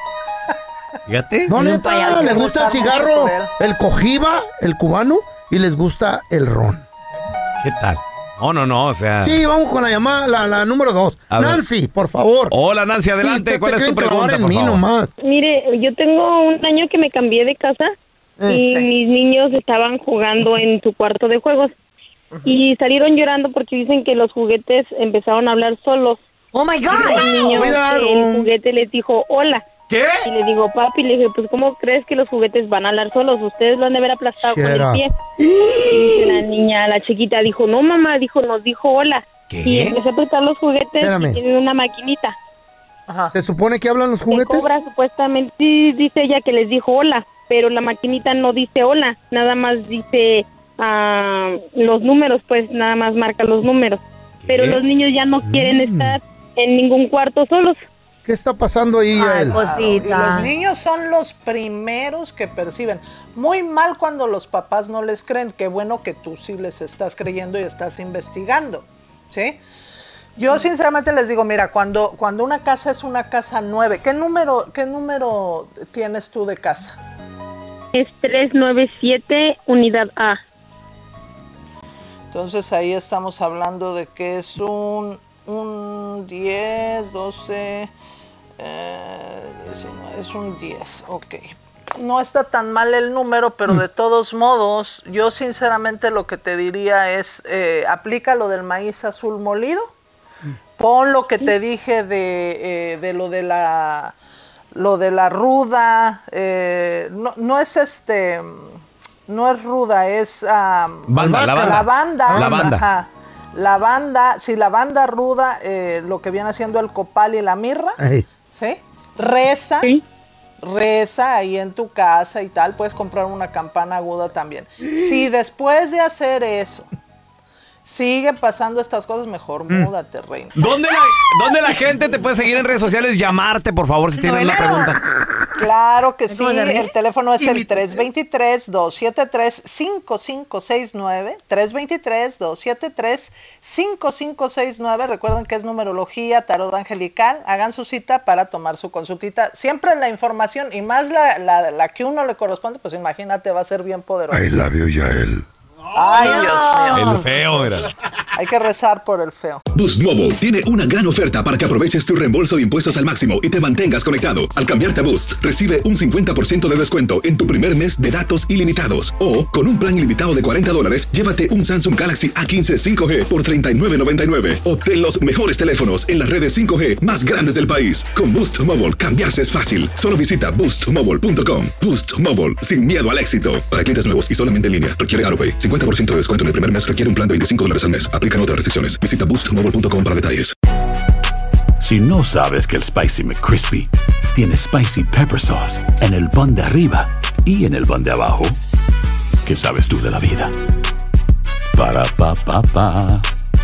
Fíjate. No, un neta, payaso. les gusta el Rezar mucho cigarro, por él. el cojiba, el cubano, y les gusta el ron. ¿Qué tal? No, no, no, o sea... Sí, vamos con la llamada, la, la número dos. A ver. Nancy, por favor. Hola, Nancy, adelante. Sí, te- ¿Cuál te es tu quieren clavar pregunta, en por mí favor? nomás. Mire, yo tengo un año que me cambié de casa Eh, y sí. mis niños estaban jugando en su cuarto de juegos y salieron llorando porque dicen que los juguetes empezaron a hablar solos. Oh my El God. niño, Cuidado. el juguete les dijo hola ¿Qué? Y le digo, papi, le dije, pues, ¿cómo crees que los juguetes van a hablar solos? Ustedes lo han de haber aplastado con el pie. Y dice la niña, la chiquita, dijo, no, mamá, dijo, nos dijo hola. ¿Qué? Y empecé a apretar los juguetes. Espérame. Y tienen una maquinita. ¿Se supone que hablan los Que juguetes? cobra supuestamente, sí, dice ella que les dijo hola, pero la maquinita no dice hola, nada más dice ah, los números, pues nada más marca los números. Pero los niños ya no quieren Mm. estar en ningún cuarto solos. ¿Qué está pasando ahí, Yael? Claro, y los niños son los primeros que perciben. Muy mal cuando los papás no les creen. Qué bueno que tú sí les estás creyendo y estás investigando, ¿sí? Yo sinceramente les digo, mira, cuando, cuando una casa es una casa nueve, ¿qué número, qué número tienes tú de casa? Es trescientos noventa y siete, unidad A. Entonces ahí estamos hablando de que es un, un diez, doce, eh, diecinueve, es un diez, ok. No está tan mal el número, pero de todos modos, yo sinceramente lo que te diría es, eh, aplica lo del maíz azul molido. Pon lo que te dije de, eh, de lo de la lo de la ruda, eh, no, no es este, no es ruda, es um, Banda, la banda. la banda, La banda. ajá, la banda, si la banda ruda, eh, lo que viene haciendo el copal y la mirra, Ey. ¿sí? Reza, reza ahí en tu casa y tal, puedes comprar una campana aguda también. Si después de hacer eso sigue pasando estas cosas, mejor múdate, reina. ¿Dónde la, ¿Dónde la gente te puede seguir en redes sociales? Llamarte, por favor, si tienen una pregunta. Claro que sí, ¿Cómo se ríe? el teléfono es el tres dos tres, dos siete tres, cinco cinco seis nueve, tres dos tres, dos siete tres, cinco cinco seis nueve. Recuerden que es numerología, tarot angelical. Hagan su cita para tomar su consultita. Siempre la información, y más la, la, la que uno le corresponde, pues imagínate, va a ser bien poderosa. I love you, Yael. Ay, Dios mío. El feo, mira. Hay que rezar por el feo. Boost Mobile tiene una gran oferta para que aproveches tu reembolso de impuestos al máximo y te mantengas conectado. Al cambiarte a Boost, recibe un cincuenta por ciento de descuento en tu primer mes de datos ilimitados. O, con un plan ilimitado de cuarenta dólares, llévate un Samsung Galaxy A quince cinco G por treinta y nueve noventa y nueve. Obtén los mejores teléfonos en las redes cinco G más grandes del país. Con Boost Mobile, cambiarse es fácil. Solo visita boost mobile punto com. Boost Mobile, sin miedo al éxito. Para clientes nuevos y solamente en línea, requiere AutoPay. cincuenta por ciento de descuento en el primer mes requiere un plan de veinticinco dólares al mes. Aplican otras restricciones. Visita boost mobile punto com para detalles. Si no sabes que el Spicy McCrispy tiene Spicy Pepper Sauce en el pan de arriba y en el pan de abajo, ¿qué sabes tú de la vida? Para, pa, pa, pa.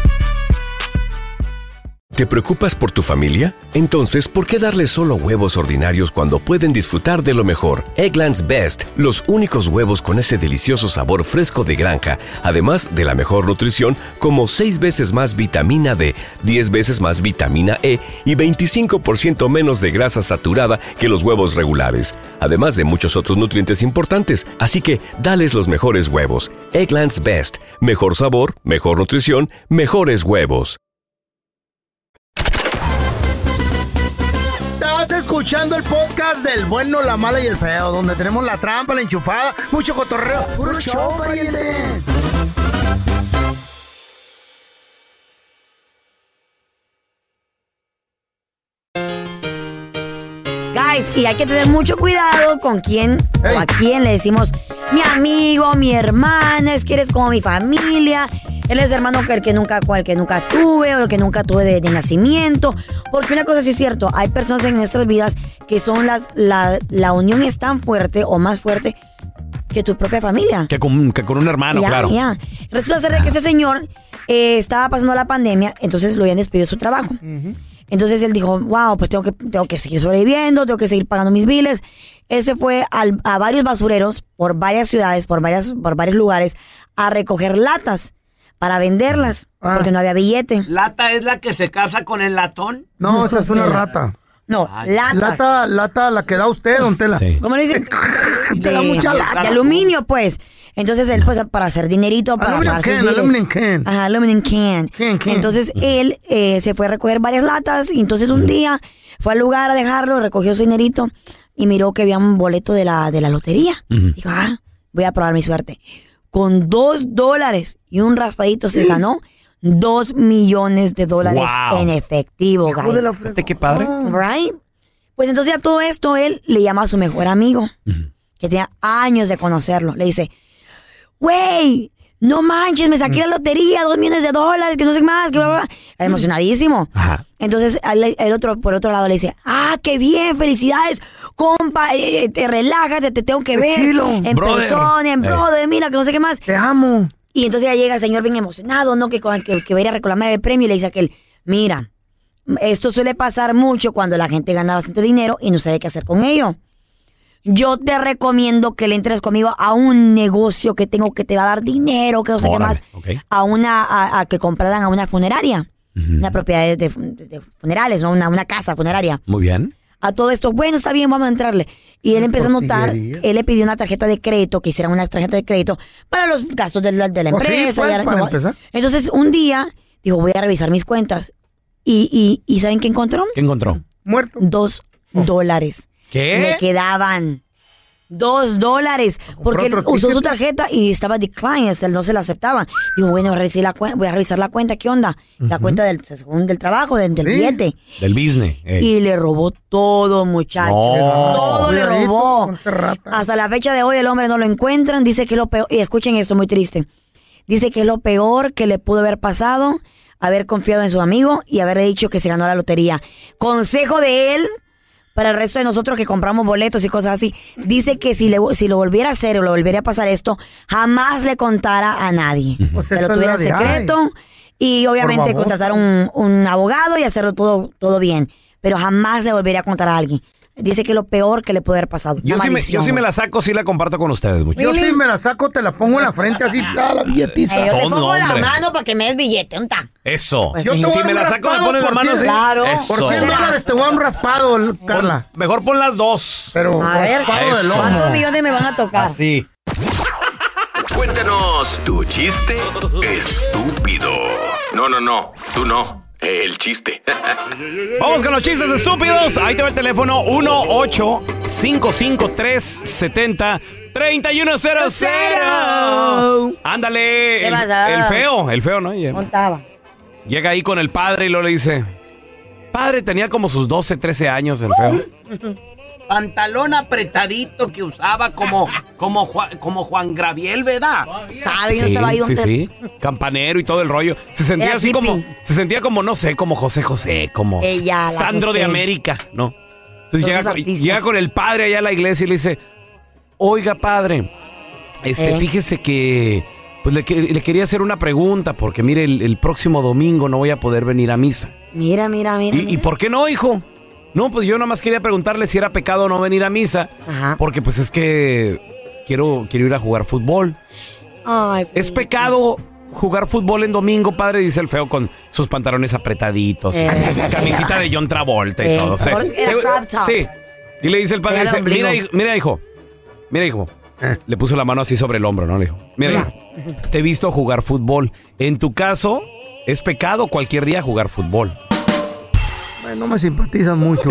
¿Te preocupas por tu familia? Entonces, ¿por qué darles solo huevos ordinarios cuando pueden disfrutar de lo mejor? Eggland's Best, los únicos huevos con ese delicioso sabor fresco de granja, además de la mejor nutrición, como seis veces más vitamina D, diez veces más vitamina E y veinticinco por ciento menos de grasa saturada que los huevos regulares, además de muchos otros nutrientes importantes. Así que, dales los mejores huevos. Eggland's Best, mejor sabor, mejor nutrición, mejores huevos. Estás escuchando el podcast del bueno, la mala y el feo, donde tenemos la trampa, la enchufada, mucho cotorreo. ¡Puro show, pariente! Guys, y hay que tener mucho cuidado con quién o a quién le decimos mi amigo, mi hermana, es que eres como mi familia. Él es hermano que el que nunca, el que nunca tuve o el que nunca tuve de, de nacimiento. Porque una cosa sí es cierto, hay personas en nuestras vidas que son las, la, la unión es tan fuerte o más fuerte que tu propia familia. Que con, que con un hermano, Ya, claro. ya. Resulta ser de que ese señor eh, estaba pasando la pandemia, entonces lo habían despedido de su trabajo. Entonces él dijo, wow, pues tengo que, tengo que seguir sobreviviendo, tengo que seguir pagando mis biles. Él se fue al, a varios basureros por varias ciudades, por, varias, por varios lugares, a recoger latas para venderlas, porque no había billete. ¿Lata es la que se casa con el latón? No, esa es una rata. No, latas. Lata, lata la que da usted, don Tela. Sí. ¿Cómo le dicen? Te da mucha lata. De aluminio, pues. Entonces él, pues, para hacer dinerito, para Aluminum pagar sus can, biles. aluminum can. Ajá, aluminum can. Can, can. Entonces él eh, se fue a recoger varias latas y entonces un día fue al lugar a dejarlo, recogió su dinerito y miró que había un boleto de la, de la lotería. Ujú. Dijo, ah, voy a probar mi suerte. Con dos dólares y un raspadito se ganó dos millones de dólares Wow. en efectivo, Hijo de la guys. fregada. ¿Qué padre? Right? Pues entonces a todo esto él le llama a su mejor amigo, uh-huh. que tenía años de conocerlo. Le dice, güey, no manches, me saqué la lotería, dos millones de dólares, que no sé qué más, que bla, bla, bla. Emocionadísimo. Ajá. Entonces el, el otro, por otro lado le dice, ah, qué bien, felicidades, compa, eh, te relájate, te tengo que ver Chilo. en brother. persona, en brother, eh. mira, que no sé qué más. Te amo. Y entonces ya llega el señor bien emocionado, ¿no? Que, que, que va a ir a reclamar el premio y le dice a aquel, mira, esto suele pasar mucho cuando la gente gana bastante dinero y no sabe qué hacer con ello. Yo te recomiendo que le entres conmigo a un negocio que tengo que te va a dar dinero, que no sé Órale, qué más, okay. a una a, a que compraran a una funeraria, uh-huh. una propiedad de, de, de funerales, ¿no? una, una casa funeraria. Muy bien. A todo esto, bueno, está bien, vamos a entrarle. Y él empezó a notar, él le pidió una tarjeta de crédito, que hicieran una tarjeta de crédito para los gastos de la, de la empresa. Sí, pues, para no, empezar. Entonces, un día, dijo, voy a revisar mis cuentas. Y, y, ¿y ¿saben qué encontró? ¿Qué encontró? Muerto. Dos oh. dólares. ¿Qué? Le quedaban dos dólares. Porque él usó su tarjeta y estaba decline, no se la aceptaban. Digo, bueno, voy a revisar la, cu- voy a revisar la cuenta, ¿qué onda? Uh-huh. La cuenta del, del trabajo, del, del ¿Sí? billete. Del business. Eh. Y le robó todo, muchachos. No. Todo le robó. Hasta la fecha de hoy el hombre no lo encuentran. Dice que es lo peor. Y escuchen esto, muy triste. Dice que es lo peor que le pudo haber pasado, haber confiado en su amigo y haberle dicho que se ganó la lotería. Consejo de él para el resto de nosotros que compramos boletos y cosas así. Dice que si, le, si lo volviera a hacer o lo volviera a pasar esto, jamás le contara a nadie. Uh-huh. Que lo tuviera secreto y obviamente contratar un, un abogado y hacerlo todo, todo bien. Pero jamás le volvería a contar a alguien. Dice que es lo peor que le puede haber pasado. Yo sí, me, yo sí me la saco, sí la comparto con ustedes, muchachos. Yo sí me la saco, te la pongo en la frente así, está la billetiza. Yo te pongo no, la mano para que me des billete, ¿dónde está? Eso. Pues yo sí. te Si me la saco, me pones la mano así. Claro. Eso. Por cien dólares te voy a un raspado, Carla. Pon, mejor pon las dos. Pero a ver, ¿cuántos millones me van a tocar? Así. Cuéntanos tu chiste estúpido. No, no, no, tú no. El chiste. Vamos con los chistes estúpidos. Ahí te va el teléfono uno ocho cinco cinco tres siete cero tres uno cero cero. Ándale. El, el feo, el feo, ¿no? Montaba. Llega ahí con el padre y luego le dice, padre, tenía como sus doce, trece años el feo. Pantalón apretadito que usaba como, como, Juan, como Juan Gabriel, ¿verdad? ¿Sabes? Sí, estaba ahí sí, donde... sí. Campanero y todo el rollo. Se sentía Era así hippie. como, se sentía como, no sé, como José José, como Ella, Sandro José. de América, ¿no? Entonces llega, llega con el padre allá a la iglesia y le dice, oiga, padre, este, ¿Eh? fíjese que pues le, le quería hacer una pregunta porque mire, el, el próximo domingo no voy a poder venir a misa. Mira, mira, mira. ¿Y, mira. ¿y por qué no, hijo? No, pues yo nada más quería preguntarle si era pecado no venir a misa. Ajá. Porque pues es que quiero, quiero ir a jugar fútbol. Ay, ¿Es pecado jugar fútbol en domingo, padre? Dice el feo con sus pantalones apretaditos, eh. camisita de John Travolta y eh. todo. Se, se, sí. Y le dice el padre, dice, mira, mira, hijo, mira, hijo. Eh. Le puso la mano así sobre el hombro, ¿no? Le dijo, mira, hijo, te he visto jugar fútbol. En tu caso, es pecado cualquier día jugar fútbol. No me simpatizan mucho.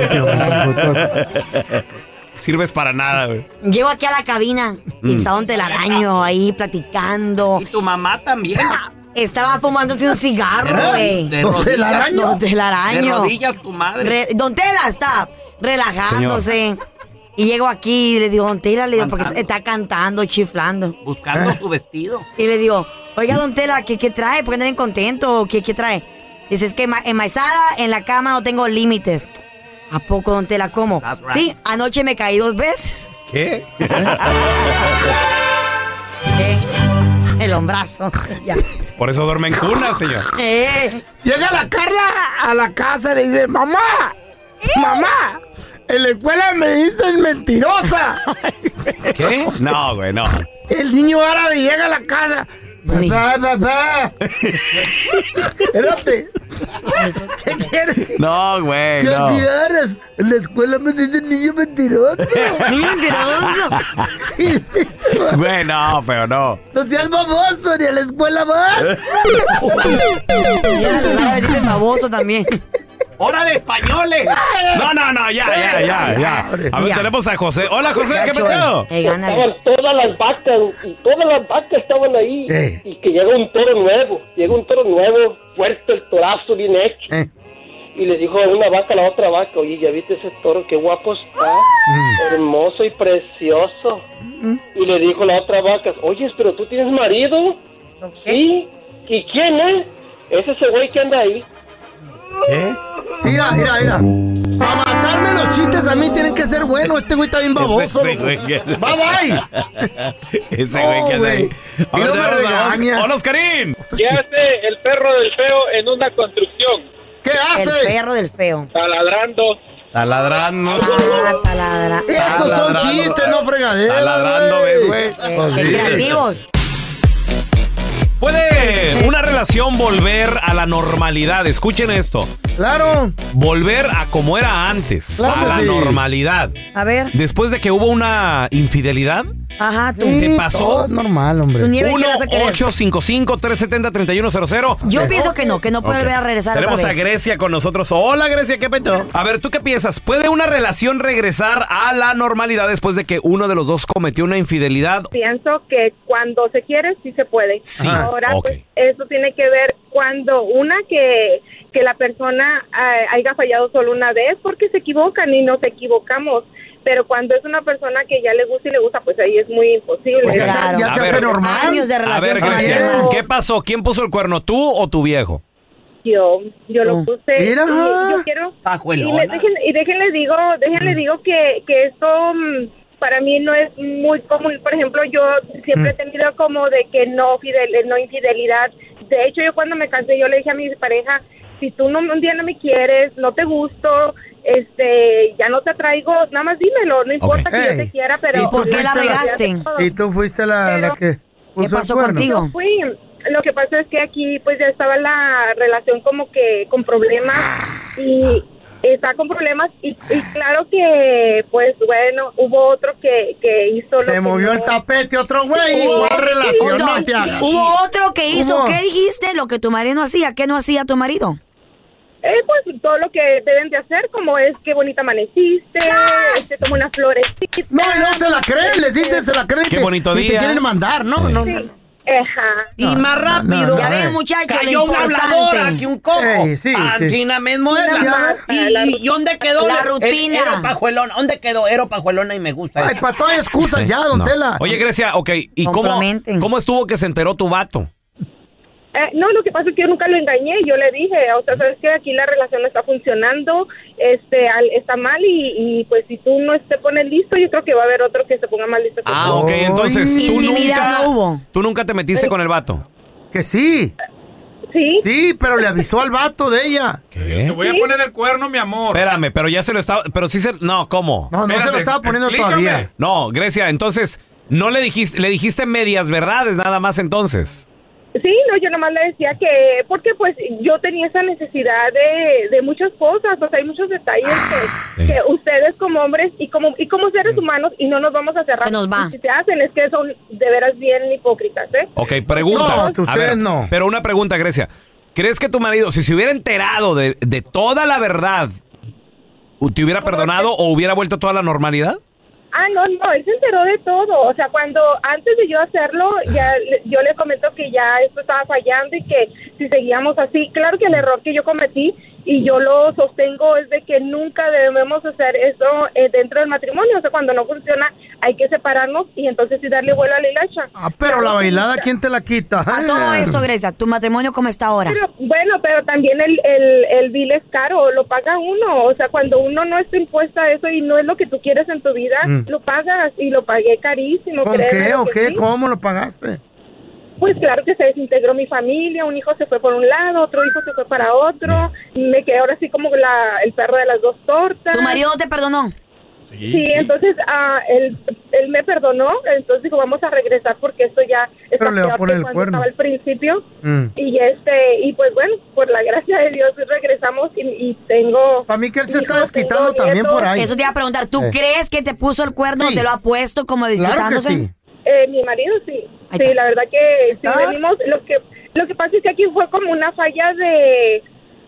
Sirves para nada, güey. Llego aquí a la cabina mm. y está un telaraño ahí platicando. Y tu mamá también. Estaba fumándose un cigarro, güey. ¿De rodillas? Don Telaraño. De rodillas tu madre. Re- Don Tela está relajándose. Señor. Y llego aquí y le digo, Don Tela, le digo, porque está cantando, chiflando. Buscando ¿Eh? su vestido. Y le digo, oiga, Don Tela, ¿qué, qué trae? ¿Por qué anda bien contento? ¿Qué, qué trae? Dice, es que en maizada, en la cama no tengo límites. ¿A poco, Don Tela, cómo? Right. Sí, anoche me caí dos veces. ¿Qué? ¿Qué? El hombrazo. Ya. Por eso duerme en cuna, señor. Eh. Llega la Carla a la casa y le dice, mamá, ¿Eh? mamá, en la escuela me dicen mentirosa. ¿Qué? No, güey, no. El niño árabe llega a la casa. Papá, papá. Espérate. ¿Qué quieres? No, güey, ¿Qué no. quieres? En la escuela me dicen niño mentiroso. Niño mentiroso. Güey, no, pero no. No seas baboso, ni a la escuela vas. Ya, me dicen baboso también. ¡Órale, españoles! No, no, no, ya, ya, ya, ya. A ver, ya. Tenemos a José. Hola, José, ¿qué pasó? Eh, estaban todas las vacas, y todas las vacas estaban ahí. Eh. Y que llega un toro nuevo, llega un toro nuevo, fuerte, el torazo bien hecho. Eh. Y le dijo a una vaca a la otra vaca, oye, ¿ya viste ese toro? Qué guapo está, Mm. hermoso y precioso. Y le dijo la otra vaca, oye, pero tú tienes marido. Sí. ¿Y quién es? Es ese güey que anda ahí. ¿Qué? Sí, mira, mira, mira. Para matarme los chistes a mí tienen que ser buenos. Este güey está bien baboso. Ese güey que- Bye, bye. Ese No, güey que anda ahí. güey. A ver, Y no me tenemos a Oscar- regañas. Hola, Oscarín. ¿Qué hace el perro del feo en una construcción? ¿Qué El perro del feo. Taladrando. Taladrando. Ah, taladra. Esos son chistes, no fregaderas. Taladrando, ¿ves, güey? Pues Qué sí. creativos. ¿Puede una relación volver a la normalidad? Escuchen esto. Claro. Volver a como era antes, Claro a que la sí. normalidad. A ver. Después de que hubo una infidelidad, Ajá, tú. ¿qué pasó? Todo es normal, hombre. Tu nieve, ¿qué uno vas a querer? ocho cinco cinco, tres siete cero, tres uno cero cero. Yo pienso que no, que no puede Ok. volver a regresar Tenemos otra a vez. Grecia con nosotros. Hola, Grecia, ¿qué pedo? A ver, ¿tú qué piensas? ¿Puede una relación regresar a la normalidad después de que uno de los dos cometió una infidelidad? Pienso que cuando se quiere, sí se puede. Sí, Ahora, ok. pues, eso tiene que ver cuando una que, que la persona eh, haya fallado solo una vez, porque se equivocan y nos equivocamos. Pero cuando es una persona que ya le gusta y le gusta, pues ahí es muy imposible. Pues ya, Claro. ya A se ver, hace normal. Años de A relación ver, con Grecia, alguien más. ¿qué pasó? ¿Quién puso el cuerno, tú o tu viejo? Yo, yo lo Oh. puse. Mira. Y yo quiero. Y, Pajuelona. le, dejen, y déjenle digo, déjenle digo que, que esto mm, para mí no es muy común. Por ejemplo, yo siempre he tenido como de que no fidel, no infidelidad. De hecho, yo cuando me casé, yo le dije a mi pareja, si tú no un día no me quieres, no te gusto, este, ya no te atraigo, nada más dímelo, no importa que yo Ey. te quiera, pero ¿Y por qué la fuiste regaste? Y tú fuiste la, la que puso el pasó cuerno. contigo? Yo fui. Lo que pasa es que aquí pues ya estaba la relación como que con problemas y está con problemas y, y claro que pues bueno, hubo otro que, que hizo lo Te que movió no- el tapete otro güey. Hubo- Igual relación, hubo- no te hagas. Hubo otro que hizo, ¿Cómo? ¿qué dijiste? Lo que tu marido no hacía, ¿qué no hacía tu marido? Eh, pues todo lo que deben de hacer, como es qué bonita amaneciste, este, toma una florecita. No, y no se la creen, les dices, se la creen. Qué que- bonito y día. te quieren mandar, ¿no? No, Sí. no. Ajá. Y No, más no, rápido. no, Ya no, ven, eh. muchachos, lo Cayó una importante. habladora que un coco. Ey, sí, sí. Anchina mismo es Ya, la ya. más. ¿Y, y dónde quedó? La el- rutina. El, Ero pajuelona. ¿Dónde quedó? Ero pajuelona y me gusta. Ay, para todas excusas ya, don No. Tela. Oye, Grecia, ok, ¿y cómo, Complementen. cómo estuvo que se enteró tu vato? Eh, no, lo que pasa es que yo nunca lo engañé, yo le dije, o sea, sabes que aquí la relación no está funcionando, este, al- está mal y, y pues si tú no te pones listo, yo creo que va a haber otro que se ponga más listo que Ah, tú. ok, entonces tú Intimidad nunca, no hubo. tú nunca te metiste con el vato. Que sí. Sí. Sí, pero le avisó al vato de ella. ¿Qué? Voy a poner el cuerno, mi amor. Espérame, pero ya se lo estaba, pero sí se, no, ¿cómo? No, no se lo Espérate, estaba poniendo explícame. todavía. No, Grecia, entonces, no le dijiste, le dijiste medias verdades nada más entonces. Sí, no, yo nomás le decía que, porque pues yo tenía esa necesidad de, de muchas cosas, o sea, hay muchos detalles que, que ustedes como hombres y como y como seres humanos, y no nos vamos a cerrar. Se nos va. Y si se hacen, es que son de veras bien hipócritas, ¿eh? Ok, pregunta. No, ustedes A ver, no. Pero una pregunta, Grecia. ¿Crees que tu marido, si se hubiera enterado de, de toda la verdad, te hubiera perdonado o hubiera vuelto a toda la normalidad? Ah, no, no, él se enteró de todo. O sea, cuando antes de yo hacerlo, ya le- yo le comento que ya esto estaba fallando y que si seguíamos así, claro que el error que yo cometí y yo lo sostengo es de que nunca debemos hacer eso eh, dentro del matrimonio. O sea, cuando no funciona hay que separarnos y entonces sí darle vuelo a la hilacha. Ah, pero la bailada, ¿quién te la quita? A todo esto, Grecia, ¿tu matrimonio cómo está ahora? Pero, bueno, pero también el, el, el bill es caro, lo paga uno. O sea, cuando uno no está impuesta a eso y no es lo que tú quieres en tu vida, Mm. lo pagas y lo pagué carísimo. ¿Con créeme qué lo o que qué? sí. ¿Cómo lo pagaste? Pues claro que se desintegró mi familia, un hijo se fue por un lado, otro hijo se fue para otro, me quedé ahora así como la, el perro de las dos tortas. ¿Tu marido te perdonó? Sí, entonces ah, él, él me perdonó, entonces dijo vamos a regresar porque esto ya está Pero le va a peor poner que el cuando cuerno. estaba al principio. Mm. Y este y pues bueno, por la gracia de Dios regresamos y, y tengo... Para mí que él se está hijos, desquitando tengo también nietos. por ahí. Eso te iba a preguntar, ¿tú Eh. crees que te puso el cuerno o Sí. te lo ha puesto como Claro que disputándose? sí. Eh, mi marido sí, Ahí sí, está. la verdad que sí Ah. venimos, lo que lo que pasa es que aquí fue como una falla de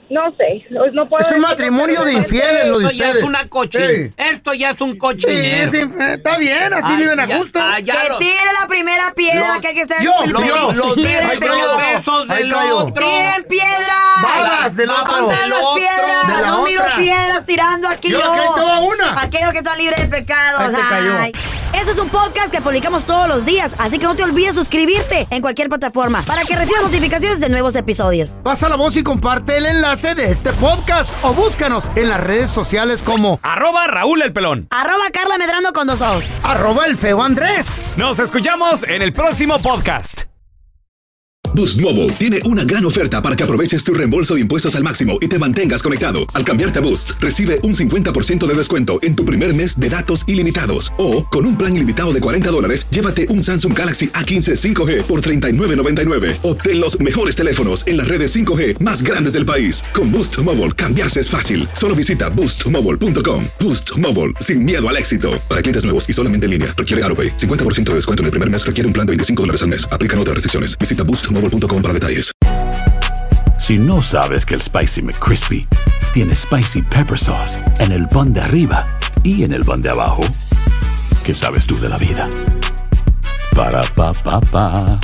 No sé, no puedo Es un decir- matrimonio de infieles lo de Esto ya ustedes. es una cochinera. Sí. Esto ya es un Sí, cochinero. sí, está bien, así Ay, viven a ya- gusto. ah, ya Que lo- tire la primera piedra, Los- que hay que estar yo, libre yo. Los libre de besos, pecado. los besos Ahí del cayó. otro. ¡Tiren piedras! Balas del otro. ¡Aguanten Del las otro. piedras! De la ¡No miro otra. piedras tirando aquí Yo, yo! aquí te va una. Aquellos que están libres de pecados. Ahí te cayó. Ay. Este es un podcast que publicamos todos los días, así que no te olvides suscribirte en cualquier plataforma para que recibas notificaciones de nuevos episodios. Pasa la voz y comparte el enlace de este podcast o búscanos en las redes sociales como Arroba Raúl el Pelón. Arroba Carla Medrano con dos ojos. arroba el feo Andrés. Nos escuchamos en el próximo podcast. Boost Mobile tiene una gran oferta para que aproveches tu reembolso de impuestos al máximo y te mantengas conectado. Al cambiarte a Boost, recibe un cincuenta por ciento de descuento en tu primer mes de datos ilimitados. O, con un plan ilimitado de cuarenta dólares, llévate un Samsung Galaxy A quince cinco G por treinta y nueve noventa y nueve. Obtén los mejores teléfonos en las redes cinco G más grandes del país. Con Boost Mobile, cambiarse es fácil. Solo visita boost mobile punto com. Boost Mobile, sin miedo al éxito. Para clientes nuevos y solamente en línea, requiere AutoPay. cincuenta por ciento de descuento en el primer mes requiere un plan de veinticinco dólares al mes. Aplican otras restricciones. Visita boost mobile punto com para detalles. Si no sabes que el Spicy McCrispy tiene Spicy Pepper Sauce en el pan de arriba y en el pan de abajo, ¿qué sabes tú de la vida? Para, pa, pa, pa.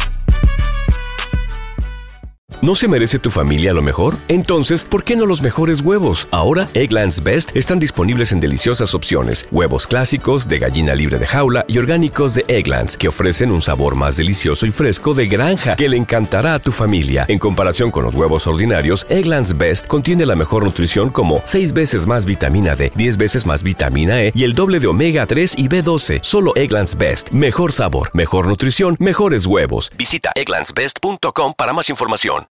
¿No se merece tu familia lo mejor? Entonces, ¿por qué no los mejores huevos? Ahora, Eggland's Best están disponibles en deliciosas opciones. Huevos clásicos, de gallina libre de jaula y orgánicos de Eggland's, que ofrecen un sabor más delicioso y fresco de granja que le encantará a tu familia. En comparación con los huevos ordinarios, Eggland's Best contiene la mejor nutrición como seis veces más vitamina D, diez veces más vitamina E y el doble de omega tres y B doce. Solo Eggland's Best. Mejor sabor, mejor nutrición, mejores huevos. Visita egglands best punto com para más información.